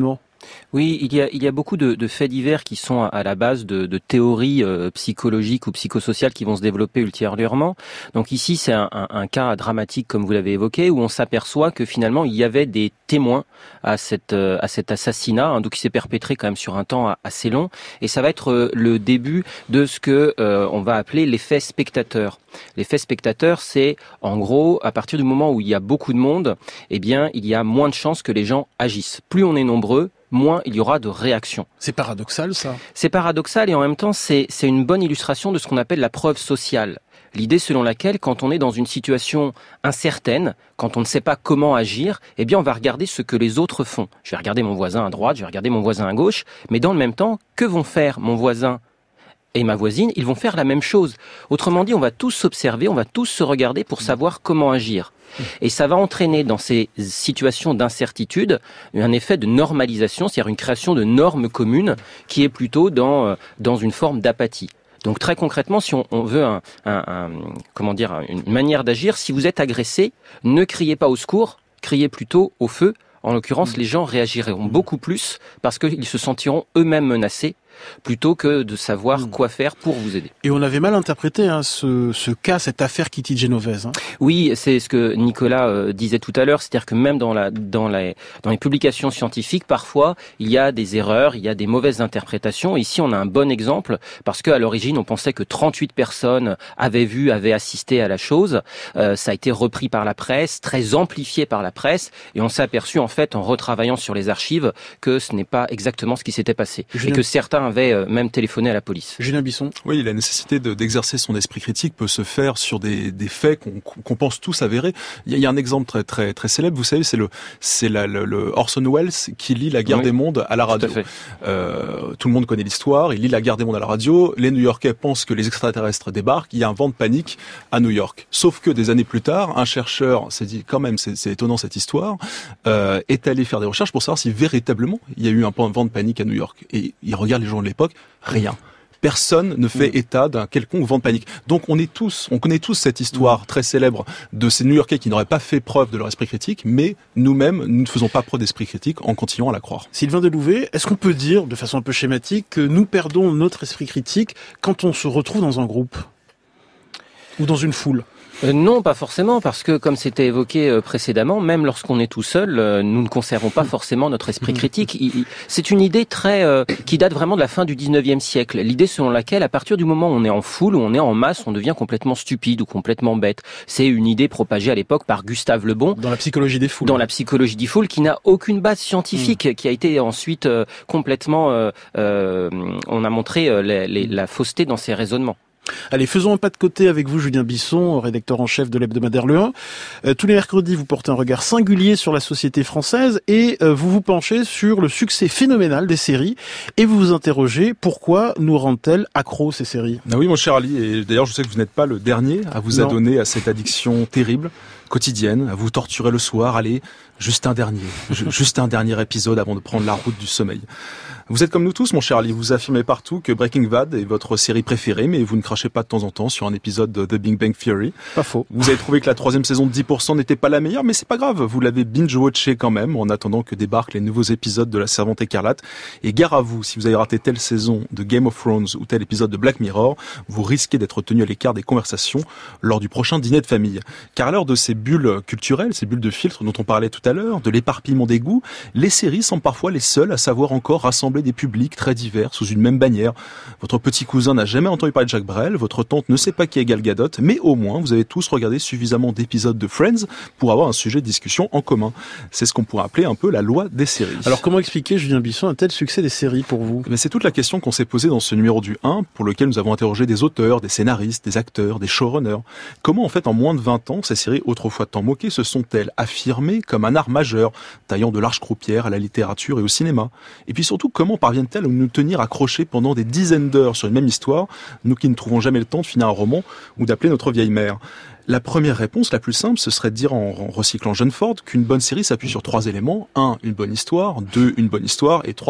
Speaker 4: Oui, il y a, il y a beaucoup de, de faits divers qui sont à, à la base de, de théories euh, psychologiques ou psychosociales qui vont se développer ultérieurement. Donc ici, c'est un, un, un cas dramatique, comme vous l'avez évoqué, où on s'aperçoit que finalement, il y avait des témoins à, cette, euh, à cet assassinat, hein, donc qui s'est perpétré quand même sur un temps assez long. Et ça va être euh, le début de ce que euh, on va appeler l'effet spectateur. L'effet spectateur, c'est en gros, à partir du moment où il y a beaucoup de monde, eh bien, il y a moins de chances que les gens agissent. Plus on est nombreux, moins il y aura de réactions.
Speaker 1: C'est paradoxal, ça.
Speaker 4: C'est paradoxal et en même temps, c'est, c'est une bonne illustration de ce qu'on appelle la preuve sociale. L'idée selon laquelle, quand on est dans une situation incertaine, quand on ne sait pas comment agir, eh bien, on va regarder ce que les autres font. Je vais regarder mon voisin à droite, je vais regarder mon voisin à gauche, mais dans le même temps, que vont faire mon voisin et ma voisine? Ils vont faire la même chose. Autrement dit, on va tous s'observer, on va tous se regarder pour savoir comment agir. Et ça va entraîner dans ces situations d'incertitude un effet de normalisation, c'est-à-dire une création de normes communes qui est plutôt dans, dans une forme d'apathie. Donc très concrètement, si on, on veut un, un, un, comment dire, une manière d'agir, si vous êtes agressé, ne criez pas au secours, criez plutôt au feu. En l'occurrence, les gens réagiront beaucoup plus parce qu'ils se sentiront eux-mêmes menacés, plutôt que de savoir quoi faire pour vous aider.
Speaker 1: Et on avait mal interprété hein, ce, ce cas, cette affaire Kitty Genovese. Hein.
Speaker 4: Oui, c'est ce que Nicolas euh, disait tout à l'heure, c'est-à-dire que même dans, la, dans, la, dans les publications scientifiques, parfois, il y a des erreurs, il y a des mauvaises interprétations. Ici, on a un bon exemple, parce qu'à l'origine, on pensait que trente-huit personnes avaient vu, avaient assisté à la chose. Euh, ça a été repris par la presse, très amplifié par la presse, et on s'est aperçu, en fait, en retravaillant sur les archives, que ce n'est pas exactement ce qui s'était passé.
Speaker 1: Julien...
Speaker 4: Et que certains avait même téléphoné à la police.
Speaker 1: Julien Bisson.
Speaker 2: Oui, la nécessité de, d'exercer son esprit critique peut se faire sur des, des faits qu'on, qu'on pense tous avérés. Il y, a, il y a un exemple très très très célèbre. Vous savez, c'est le c'est la, le, le Orson Welles qui lit La Guerre oui, des Mondes à la radio.
Speaker 4: Tout, à fait.
Speaker 2: Euh, tout le monde connaît l'histoire. Il lit La Guerre des Mondes à la radio. Les New-Yorkais pensent que les extraterrestres débarquent. Il y a un vent de panique à New York. Sauf que des années plus tard, un chercheur s'est dit quand même, c'est, c'est étonnant cette histoire, euh, est allé faire des recherches pour savoir si véritablement il y a eu un vent de panique à New York. Et il regarde les gens de l'époque, rien. Personne ne fait état d'un quelconque vent de panique. Donc on est tous, on connaît tous cette histoire très célèbre de ces New-Yorkais qui n'auraient pas fait preuve de leur esprit critique, mais nous-mêmes, nous ne faisons pas preuve d'esprit critique en continuant à la croire.
Speaker 1: Sylvain Delouvet, est-ce qu'on peut dire, de façon un peu schématique, que nous perdons notre esprit critique quand on se retrouve dans un groupe ou dans une foule ?
Speaker 4: Euh, non, pas forcément, parce que comme c'était évoqué euh, précédemment, même lorsqu'on est tout seul, euh, nous ne conservons pas forcément notre esprit critique. Il, il, c'est une idée très euh, qui date vraiment de la fin du dix-neuvième siècle. L'idée selon laquelle, à partir du moment où on est en foule, où on est en masse, on devient complètement stupide ou complètement bête. C'est une idée propagée à l'époque par Gustave Le Bon.
Speaker 1: Dans la psychologie des foules.
Speaker 4: Dans la psychologie des foules, qui n'a aucune base scientifique, mmh. qui a été ensuite euh, complètement... Euh, euh, on a montré euh, les, les, la fausseté dans ses raisonnements.
Speaker 1: Allez, faisons un pas de côté avec vous, Julien Bisson, rédacteur en chef de l'hebdomadaire Le un. Euh, tous les mercredis, vous portez un regard singulier sur la société française et euh, vous vous penchez sur le succès phénoménal des séries et vous vous interrogez pourquoi nous rendent-elles accros ces séries ?
Speaker 2: Ah oui, mon cher Ali, et d'ailleurs je sais que vous n'êtes pas le dernier à vous
Speaker 1: non.
Speaker 2: adonner à cette addiction terrible, quotidienne, à vous torturer le soir. Allez, juste un dernier, juste un dernier épisode avant de prendre la route du sommeil. Vous êtes comme nous tous, mon cher Ali, vous affirmez partout que Breaking Bad est votre série préférée, mais vous ne crachez pas de temps en temps sur un épisode de The Big Bang Theory.
Speaker 1: Pas faux.
Speaker 2: Vous avez trouvé que la troisième saison de dix pour cent n'était pas la meilleure, mais c'est pas grave, vous l'avez binge-watché quand même, en attendant que débarquent les nouveaux épisodes de La Servante Écarlate. Et gare à vous, si vous avez raté telle saison de Game of Thrones ou tel épisode de Black Mirror, vous risquez d'être tenu à l'écart des conversations lors du prochain dîner de famille. Car à l'heure de ces bulles culturelles, ces bulles de filtre dont on parlait tout à l'heure, de l'éparpillement des goûts, les séries sont parfois les seules à savoir encore rassembler des publics très divers sous une même bannière. Votre petit cousin n'a jamais entendu parler de Jacques Brel, votre tante ne sait pas qui est Gal Gadot, mais au moins vous avez tous regardé suffisamment d'épisodes de Friends pour avoir un sujet de discussion en commun. C'est ce qu'on pourrait appeler un peu la loi des séries.
Speaker 1: Alors comment expliquer, Julien Bisson, un tel succès des séries pour vous ?
Speaker 2: Mais c'est toute la question qu'on s'est posée dans ce numéro du un, pour lequel nous avons interrogé des auteurs, des scénaristes, des acteurs, des showrunners. Comment en fait en moins de vingt ans, ces séries autrefois tant moquées se sont-elles affirmées comme un art majeur, taillant de larges croupières à la littérature et au cinéma ? Et puis surtout, comment parviennent-elles à nous tenir accrochés pendant des dizaines d'heures sur une même histoire, nous qui ne trouvons jamais le temps de finir un roman ou d'appeler notre vieille mère ? La première réponse, la plus simple, ce serait de dire en recyclant John Ford qu'une bonne série s'appuie sur trois éléments. Un, une bonne histoire. Deux, une bonne histoire. Et trois,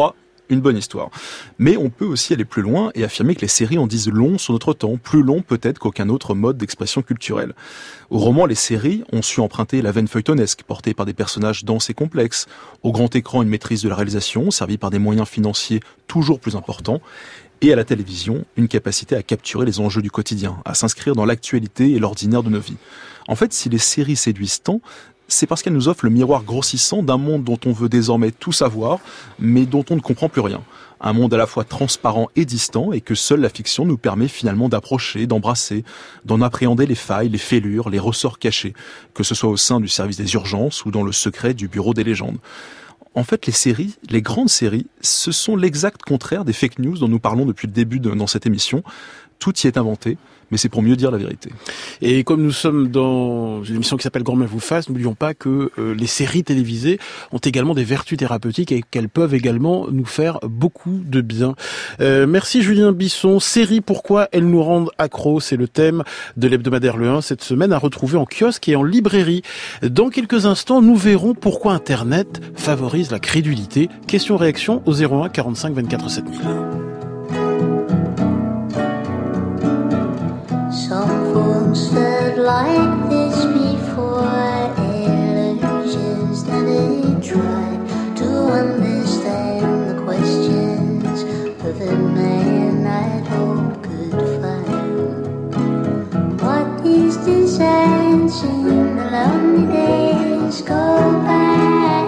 Speaker 2: une bonne histoire. Mais on peut aussi aller plus loin et affirmer que les séries en disent long sur notre temps, plus long peut-être qu'aucun autre mode d'expression culturelle. Au roman, les séries ont su emprunter la veine feuilletonesque, portée par des personnages denses et complexes. Au grand écran, une maîtrise de la réalisation, servie par des moyens financiers toujours plus importants. Et à la télévision, une capacité à capturer les enjeux du quotidien, à s'inscrire dans l'actualité et l'ordinaire de nos vies. En fait, si les séries séduisent tant, c'est parce qu'elles nous offrent le miroir grossissant d'un monde dont on veut désormais tout savoir, mais dont on ne comprend plus rien. Un monde à la fois transparent et distant, et que seule la fiction nous permet finalement d'approcher, d'embrasser, d'en appréhender les failles, les fêlures, les ressorts cachés, que ce soit au sein du service des urgences ou dans le secret du bureau des légendes. En fait, les séries, les grandes séries, ce sont l'exact contraire des fake news dont nous parlons depuis le début de, dans cette émission. Tout y est inventé, mais c'est pour mieux dire la vérité.
Speaker 1: Et comme nous sommes dans une émission qui s'appelle Grand bien vous fasse, n'oublions pas que euh, les séries télévisées ont également des vertus thérapeutiques et qu'elles peuvent également nous faire beaucoup de bien. Euh, merci Julien Bisson. Séries, pourquoi elles nous rendent accros? C'est le thème de l'hebdomadaire Le un cette semaine, à retrouver en kiosque et en librairie. Dans quelques instants, nous verrons pourquoi Internet favorise la crédulité. Question-réaction au zéro un quarante-cinq vingt-quatre sept mille.
Speaker 9: Some folks felt like this before, illusions that they tried to understand the questions of a man I'd hope could find. What is this answer? The lonely days go by.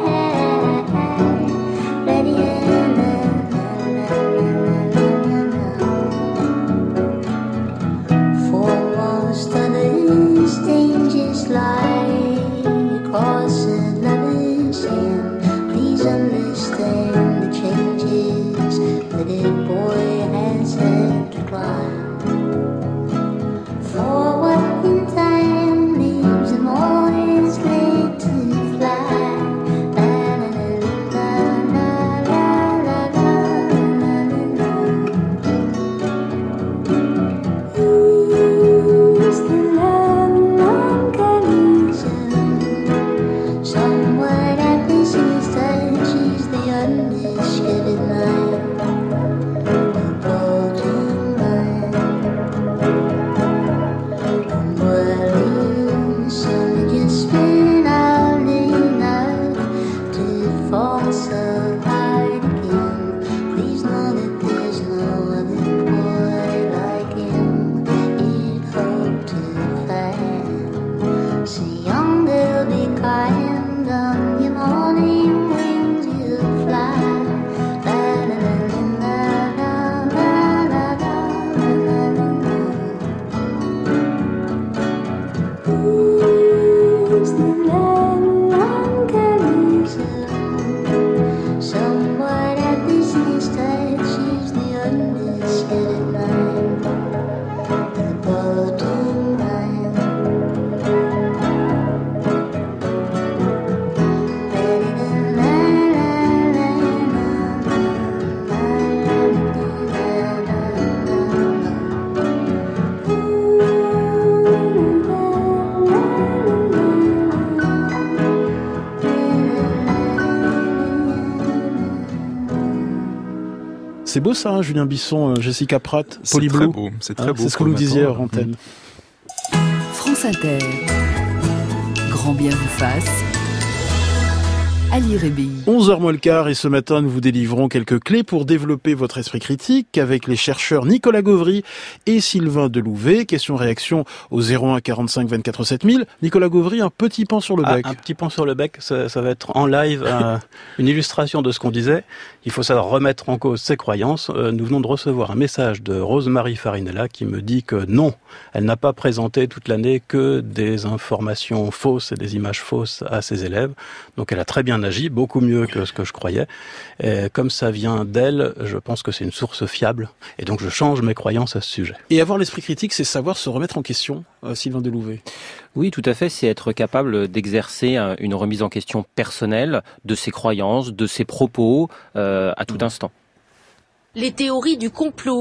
Speaker 1: C'est beau ça, hein, Julien Bisson, Jessica Pratt,
Speaker 2: C'est
Speaker 1: Polyblue.
Speaker 2: très beau, c'est très
Speaker 1: hein,
Speaker 2: beau.
Speaker 1: C'est ce que vous disiez hors antenne.
Speaker 3: France Inter. Grand bien vous fasse. Ali Rébi.
Speaker 1: onze heures moins le quart et ce matin, nous vous délivrons quelques clés pour développer votre esprit critique avec les chercheurs Nicolas Gauvry et Sylvain Delouvet. Question-réaction au zéro un quarante-cinq vingt-quatre sept mille. Nicolas Gauvry, un petit pan sur le bec.
Speaker 5: Ah, un petit pan sur le bec, ça, ça va être en live euh, une illustration de ce qu'on disait. Il faut savoir remettre en cause ses croyances. Euh, nous venons de recevoir un message de Rosemarie Farinella qui me dit que non, elle n'a pas présenté toute l'année que des informations fausses et des images fausses à ses élèves. Donc elle a très bien agi, beaucoup mieux que ce que je croyais. Et comme ça vient d'elle, je pense que c'est une source fiable. Et donc je change mes croyances à ce sujet.
Speaker 1: Et avoir l'esprit critique, c'est savoir se remettre en question, euh, Sylvain Delouvet.
Speaker 4: Oui, tout à fait. C'est être capable d'exercer une remise en question personnelle de ses croyances, de ses propos, euh, à tout instant.
Speaker 10: Les théories du complot.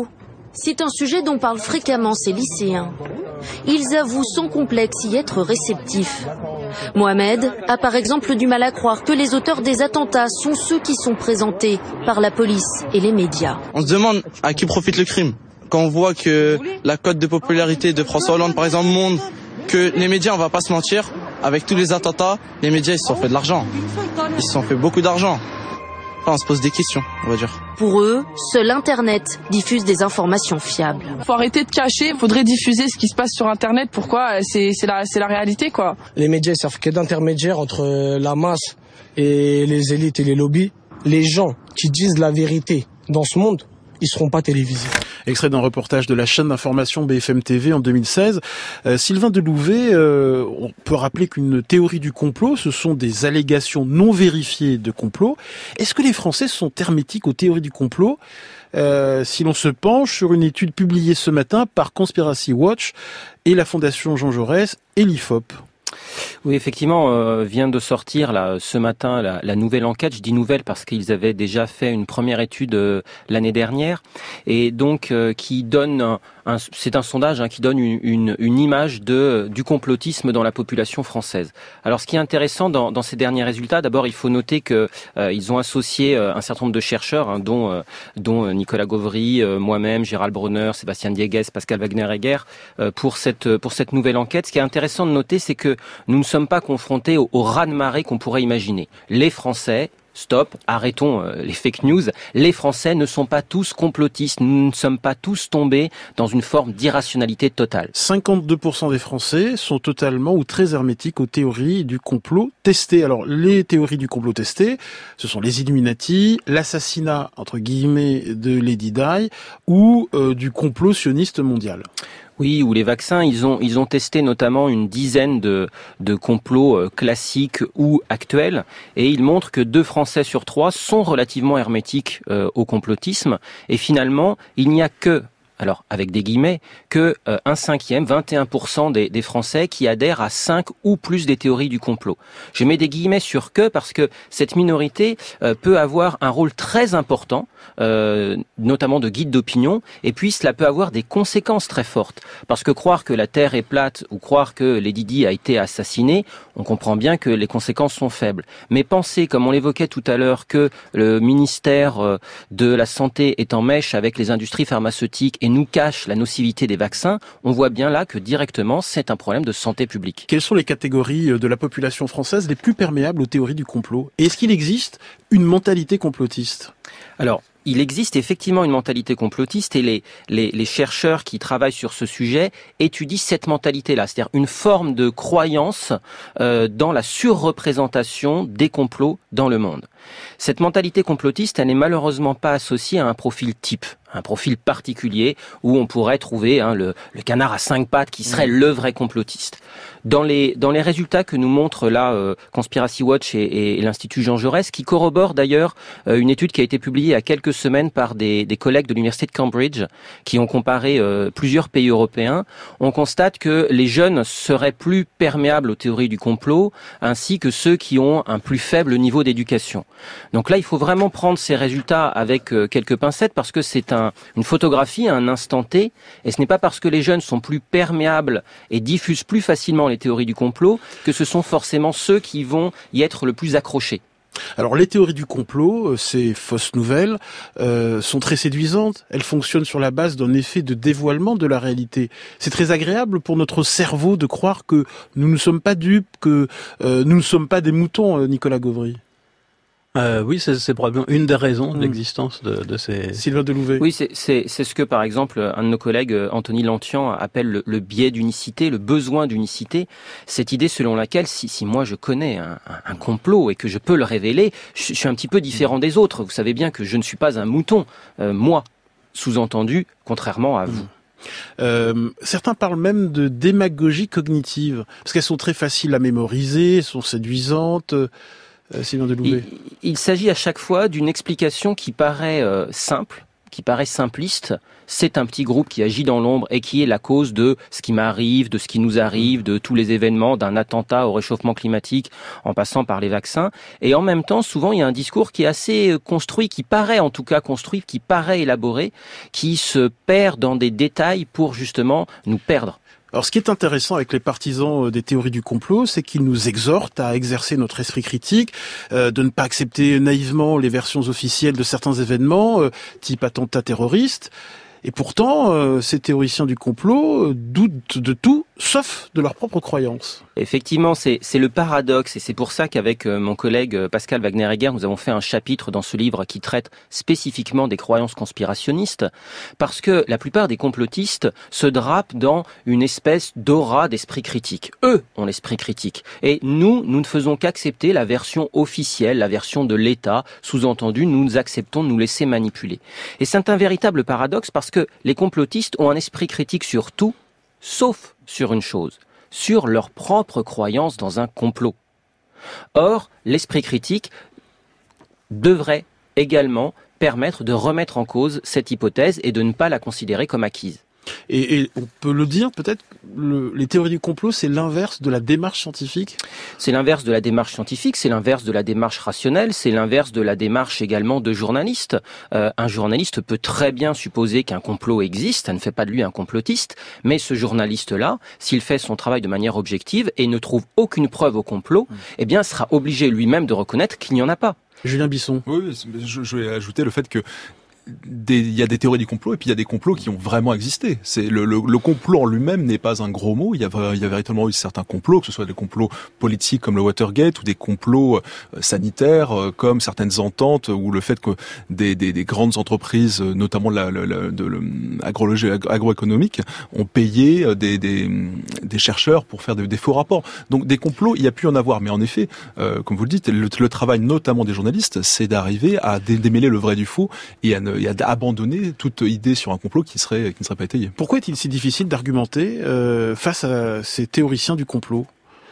Speaker 10: C'est un sujet dont parlent fréquemment ces lycéens. Ils avouent sans complexe y être réceptifs. Mohamed a par exemple du mal à croire que les auteurs des attentats sont ceux qui sont présentés par la police et les médias.
Speaker 11: On se demande à qui profite le crime. Quand on voit que la cote de popularité de François Hollande, par exemple, montre que les médias, on va pas se mentir, avec tous les attentats, les médias, ils se sont fait de l'argent. Ils se sont fait beaucoup d'argent. Enfin, on se pose des questions, on va dire.
Speaker 10: Pour eux, seul Internet diffuse des informations fiables.
Speaker 12: Faut arrêter de cacher, faudrait diffuser ce qui se passe sur Internet. Pourquoi ? C'est, c'est la, c'est la réalité, quoi.
Speaker 13: Les médias, ils servent que d'intermédiaires entre la masse et les élites et les lobbies. Les gens qui disent la vérité dans ce monde, ils seront pas télévisés.
Speaker 1: Extrait d'un reportage de la chaîne d'information B F M T V en deux mille seize. Euh, Sylvain Delouvet, euh, on peut rappeler qu'une théorie du complot, ce sont des allégations non vérifiées de complot. Est-ce que les Français sont hermétiques aux théories du complot ? Euh, si l'on se penche sur une étude publiée ce matin par Conspiracy Watch et la Fondation Jean Jaurès et l'I F O P.
Speaker 4: Oui, effectivement, euh, vient de sortir là ce matin la, la nouvelle enquête. Je dis nouvelle parce qu'ils avaient déjà fait une première étude euh, l'année dernière, et donc euh, qui donne un, un, c'est un sondage hein, qui donne une, une, une image de du complotisme dans la population française. Alors, ce qui est intéressant dans, dans ces derniers résultats, d'abord, il faut noter que euh, ils ont associé euh, un certain nombre de chercheurs, hein, dont euh, dont Nicolas Gauvry, euh, moi-même, Gérald Bronner, Sébastien Diegues, Pascal Wagner-Egger, euh, pour cette pour cette nouvelle enquête. Ce qui est intéressant de noter, c'est que nous ne sommes pas confrontés au, au raz-de-marée qu'on pourrait imaginer. Les Français, stop, arrêtons euh, les fake news, les Français ne sont pas tous complotistes, nous ne sommes pas tous tombés dans une forme d'irrationalité totale.
Speaker 1: cinquante-deux pour cent des Français sont totalement ou très hermétiques aux théories du complot testées. Alors, les théories du complot testées, ce sont les Illuminati, l'assassinat, entre guillemets, de Lady Di, ou euh, du complot sioniste mondial.
Speaker 4: Oui, ou les vaccins, ils ont ils ont testé notamment une dizaine de de complots euh, classiques ou actuels, et ils montrent que deux Français sur trois sont relativement hermétiques euh, au complotisme, et finalement, il n'y a que alors avec des guillemets, que euh, un cinquième, vingt et un pour cent des, des Français qui adhèrent à cinq ou plus des théories du complot. Je mets des guillemets sur que parce que cette minorité euh, peut avoir un rôle très important, euh, notamment de guide d'opinion, et puis cela peut avoir des conséquences très fortes. Parce que croire que la Terre est plate ou croire que Lady Di a été assassinée, on comprend bien que les conséquences sont faibles. Mais penser, comme on l'évoquait tout à l'heure, que le ministère de la Santé est en mèche avec les industries pharmaceutiques et nous cache la nocivité des vaccins, on voit bien là que directement c'est un problème de santé publique.
Speaker 1: Quelles sont les catégories de la population française les plus perméables aux théories du complot ? Et est-ce qu'il existe une mentalité complotiste ?
Speaker 4: Alors, il existe effectivement une mentalité complotiste, et les, les, les chercheurs qui travaillent sur ce sujet étudient cette mentalité-là, c'est-à-dire une forme de croyance euh, dans la surreprésentation des complots dans le monde. Cette mentalité complotiste, elle n'est malheureusement pas associée à un profil type, un profil particulier où on pourrait trouver hein, le, le canard à cinq pattes qui serait le vrai complotiste. Dans les dans les résultats que nous montrent là euh, Conspiracy Watch et, et l'Institut Jean Jaurès, qui corroborent d'ailleurs euh, une étude qui a été publiée il y a quelques semaines par des, des collègues de l'université de Cambridge, qui ont comparé euh, plusieurs pays européens, on constate que les jeunes seraient plus perméables aux théories du complot, ainsi que ceux qui ont un plus faible niveau d'éducation. Donc là, il faut vraiment prendre ces résultats avec euh, quelques pincettes, parce que c'est un, une photographie à un instant T, et ce n'est pas parce que les jeunes sont plus perméables et diffusent plus facilement les théories du complot que ce sont forcément ceux qui vont y être le plus accrochés.
Speaker 1: Alors les théories du complot, ces fausses nouvelles, euh, sont très séduisantes. Elles fonctionnent sur la base d'un effet de dévoilement de la réalité. C'est très agréable pour notre cerveau de croire que nous ne sommes pas dupes, que euh, nous ne sommes pas des moutons, Nicolas Gauvry.
Speaker 5: Euh, oui, c'est, c'est probablement une des raisons de l'existence de, de ces...
Speaker 1: Sylvain Delouvet.
Speaker 4: Oui, c'est, c'est, c'est ce que, par exemple, un de nos collègues, Anthony Lantian, appelle le, le biais d'unicité, le besoin d'unicité. Cette idée selon laquelle, si, si moi je connais un, un, un complot et que je peux le révéler, je, je suis un petit peu différent des autres. Vous savez bien que je ne suis pas un mouton, euh, moi, sous-entendu, contrairement à vous.
Speaker 1: Euh, certains parlent même de démagogie cognitive, parce qu'elles sont très faciles à mémoriser, elles sont séduisantes... Euh,
Speaker 4: il, il s'agit à chaque fois d'une explication qui paraît euh, simple, qui paraît simpliste, c'est un petit groupe qui agit dans l'ombre et qui est la cause de ce qui m'arrive, de ce qui nous arrive, de tous les événements, d'un attentat au réchauffement climatique en passant par les vaccins. Et en même temps, souvent, il y a un discours qui est assez construit, qui paraît en tout cas construit, qui paraît élaboré, qui se perd dans des détails pour justement nous perdre.
Speaker 1: Alors, ce qui est intéressant avec les partisans des théories du complot, c'est qu'ils nous exhortent à exercer notre esprit critique, euh, de ne pas accepter naïvement les versions officielles de certains événements, euh, type attentat terroriste. Et pourtant, euh, ces théoriciens du complot euh, doutent de tout, sauf de leurs propres croyances.
Speaker 4: Effectivement, c'est, c'est le paradoxe, et c'est pour ça qu'avec euh, mon collègue euh, Pascal Wagner-Egger, nous avons fait un chapitre dans ce livre qui traite spécifiquement des croyances conspirationnistes, parce que la plupart des complotistes se drapent dans une espèce d'aura d'esprit critique. Eux ont l'esprit critique, et nous, nous ne faisons qu'accepter la version officielle, la version de l'État, sous-entendu, nous acceptons de nous laisser manipuler. Et c'est un véritable paradoxe, parce que les complotistes ont un esprit critique sur tout, sauf sur une chose, sur leur propre croyance dans un complot. Or, l'esprit critique devrait également permettre de remettre en cause cette hypothèse et de ne pas la considérer comme acquise.
Speaker 1: Et, et on peut le dire, peut-être, le, les théories du complot, c'est l'inverse de la démarche scientifique ?
Speaker 4: C'est l'inverse de la démarche scientifique, c'est l'inverse de la démarche rationnelle, c'est l'inverse de la démarche également de journaliste. Euh, un journaliste peut très bien supposer qu'un complot existe, ça ne fait pas de lui un complotiste, mais ce journaliste-là, s'il fait son travail de manière objective et ne trouve aucune preuve au complot, mmh. eh bien, sera obligé lui-même de reconnaître qu'il n'y en a pas.
Speaker 1: Julien Bisson.
Speaker 2: Oui, je, je vais ajouter le fait que il y a des théories du complot et puis il y a des complots qui ont vraiment existé. C'est le, le, le complot en lui-même n'est pas un gros mot. Il y a, il y a véritablement eu certains complots, que ce soit des complots politiques comme le Watergate ou des complots euh, sanitaires euh, comme certaines ententes ou le fait que des, des, des grandes entreprises, notamment la, la, la, de l'agroécologie agroéconomique, ont payé des, des, des chercheurs pour faire des, des faux rapports. Donc des complots, il y a pu en avoir, mais en effet, euh, comme vous le dites, le, le travail notamment des journalistes, c'est d'arriver à dé, démêler le vrai du faux et à ne et à abandonner toute idée sur un complot qui serait qui ne serait pas étayé.
Speaker 1: Pourquoi est-il si difficile d'argumenter euh, face à ces théoriciens du complot ?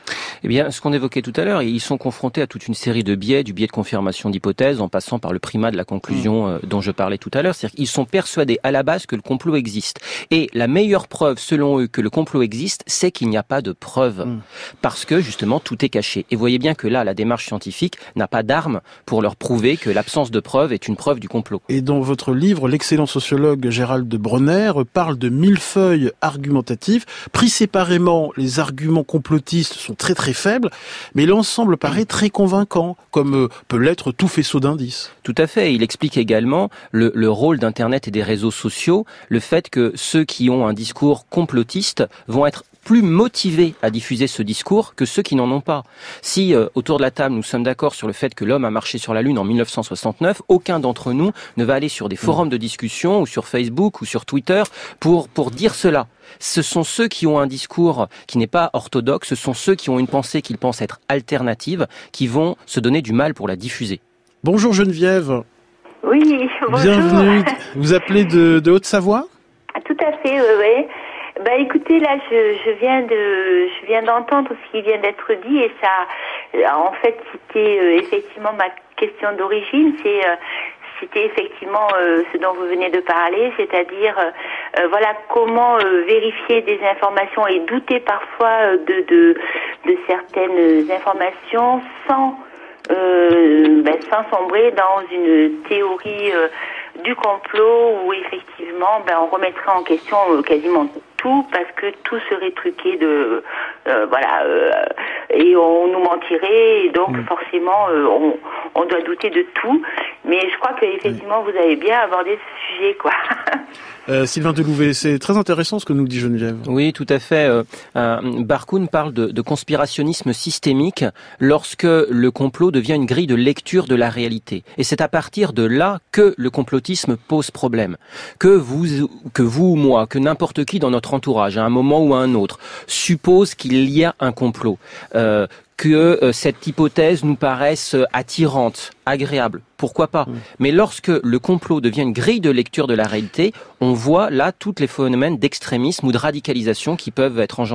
Speaker 4: Eh bien, ce qu'on évoquait tout à l'heure, ils sont confrontés à toute une série de biais, du biais de confirmation d'hypothèses, en passant par le primat de la conclusion euh, dont je parlais tout à l'heure. C'est-à-dire qu'ils sont persuadés à la base que le complot existe. Et la meilleure preuve, selon eux, que le complot existe, c'est qu'il n'y a pas de preuve. Mmh. Parce que, justement, tout est caché. Et voyez bien que là, la démarche scientifique n'a pas d'arme pour leur prouver que l'absence de preuve est une preuve du complot.
Speaker 1: Et dans votre livre, l'excellent sociologue Gérald de Bronner parle de millefeuilles argumentatifs. Pris séparément, les arguments complotistes sont très très faible, mais l'ensemble paraît très convaincant, comme euh, peut l'être tout faisceau d'indices.
Speaker 4: Tout à fait. Il explique également le, le rôle d'Internet et des réseaux sociaux, le fait que ceux qui ont un discours complotiste vont être plus motivés à diffuser ce discours que ceux qui n'en ont pas. Si, euh, autour de la table, nous sommes d'accord sur le fait que l'homme a marché sur la Lune en mille neuf cent soixante-neuf, aucun d'entre nous ne va aller sur des forums de discussion ou sur Facebook ou sur Twitter pour, pour dire cela. Ce sont ceux qui ont un discours qui n'est pas orthodoxe, ce sont ceux qui ont une pensée qu'ils pensent être alternative, qui vont se donner du mal pour la diffuser.
Speaker 1: Bonjour Geneviève.
Speaker 14: Oui, bonjour.
Speaker 1: Bienvenue. Vous appelez de, de Haute-Savoie ?
Speaker 14: Tout à fait, oui, oui. Bah écoutez, là, je, je viens de, je viens d'entendre ce qui vient d'être dit et ça, en fait, c'était euh, effectivement ma question d'origine. C'est euh, C'était effectivement euh, ce dont vous venez de parler, c'est-à-dire euh, voilà comment euh, vérifier des informations et douter parfois euh, de, de de certaines informations sans euh, ben, sans sombrer dans une théorie euh, du complot où effectivement ben, on remettrait en question euh, quasiment tout parce que tout serait truqué de euh, voilà euh, et on nous mentirait et donc mmh. forcément euh, on, on doit douter de tout, mais je crois que effectivement vous avez bien abordé ce sujet quoi.
Speaker 1: Euh, Sylvain Delouvet, c'est très intéressant ce que nous dit Geneviève.
Speaker 4: Oui, tout à fait. Euh, euh, Barkoun parle de, de conspirationnisme systémique lorsque le complot devient une grille de lecture de la réalité. Et c'est à partir de là que le complotisme pose problème. Que vous, que vous ou moi, que n'importe qui dans notre entourage, à un moment ou à un autre, suppose qu'il y a un complot. Euh, que euh, cette hypothèse nous paraisse attirante, agréable, pourquoi pas. Mmh. Mais lorsque le complot devient une grille de lecture de la réalité, on voit là tous les phénomènes d'extrémisme ou de radicalisation qui peuvent être engendrés.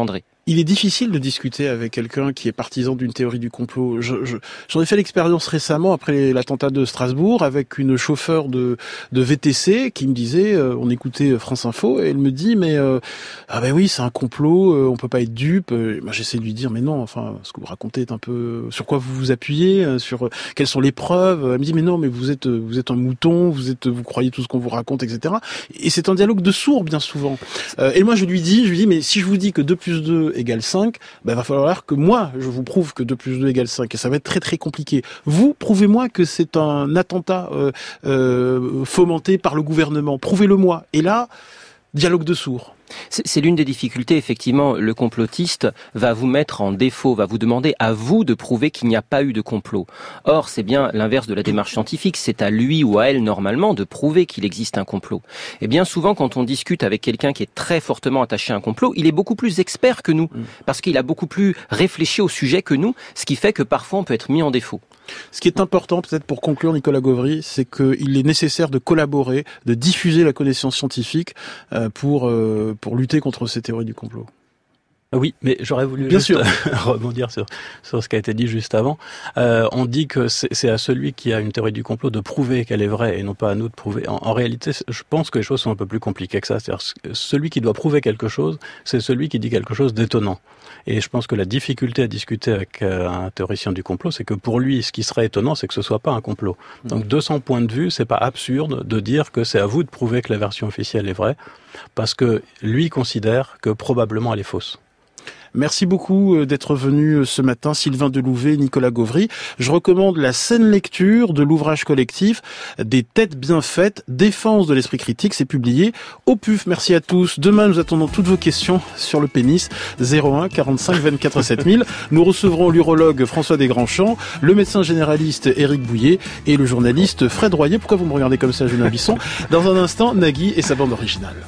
Speaker 1: Il est difficile de discuter avec quelqu'un qui est partisan d'une théorie du complot. Je, je, j'en ai fait l'expérience récemment après l'attentat de Strasbourg avec une chauffeur de, de V T C qui me disait, euh, on écoutait France Info et elle me dit, mais euh, ah ben oui, c'est un complot, euh, on peut pas être dupe. Euh, ben, j'essaie de lui dire, mais non, enfin, ce que vous racontez est un peu sur quoi vous vous appuyez, euh, sur euh, quelles sont les preuves. Elle me dit, mais non, mais vous êtes, vous êtes un mouton, vous êtes, vous croyez tout ce qu'on vous raconte, et cetera. Et c'est un dialogue de sourds bien souvent. Euh, et moi, je lui dis, je lui dis, mais si je vous dis que deux plus deux égale cinq, ben, va falloir que moi, je vous prouve que deux plus deux égale cinq. Et ça va être très très compliqué. Vous, prouvez-moi que c'est un attentat euh, euh, fomenté par le gouvernement. Prouvez-le moi. Et là, dialogue de sourds.
Speaker 4: C'est, c'est l'une des difficultés, effectivement. Le complotiste va vous mettre en défaut, va vous demander à vous de prouver qu'il n'y a pas eu de complot. Or, c'est bien l'inverse de la démarche scientifique. C'est à lui ou à elle, normalement, de prouver qu'il existe un complot. Et bien souvent, quand on discute avec quelqu'un qui est très fortement attaché à un complot, il est beaucoup plus expert que nous, parce qu'il a beaucoup plus réfléchi au sujet que nous, ce qui fait que parfois on peut être mis en défaut.
Speaker 1: Ce qui est important, peut-être pour conclure, Nicolas Gauvry, c'est qu'il est nécessaire de collaborer, de diffuser la connaissance scientifique euh, pour euh, pour lutter contre ces théories du complot.
Speaker 5: Oui, mais j'aurais voulu
Speaker 1: Bien
Speaker 5: juste
Speaker 1: sûr.
Speaker 5: rebondir sur, sur ce qui a été dit juste avant. Euh, on dit que c'est, c'est à celui qui a une théorie du complot de prouver qu'elle est vraie et non pas à nous de prouver. En, en réalité, je pense que les choses sont un peu plus compliquées que ça. C'est-à-dire, celui qui doit prouver quelque chose, c'est celui qui dit quelque chose d'étonnant. Et je pense que la difficulté à discuter avec un théoricien du complot, c'est que pour lui, ce qui serait étonnant, c'est que ce soit pas un complot. Donc, de son point de vue, c'est pas absurde de dire que c'est à vous de prouver que la version officielle est vraie, parce que lui considère que probablement elle est fausse.
Speaker 1: Merci beaucoup d'être venu ce matin, Sylvain Delouvet, Nicolas Gauvry. Je recommande la saine lecture de l'ouvrage collectif Des têtes bien faites, défense de l'esprit critique. C'est publié au P U F. Merci à tous. Demain, nous attendons toutes vos questions sur le pénis. zéro un quarante-cinq vingt-quatre sept mille. Nous recevrons l'urologue François Desgrandchamps, le médecin généraliste Éric Bouillet et le journaliste Fred Royer. Pourquoi vous me regardez comme ça, Julien Bisson? Dans un instant, Nagui et sa bande originale.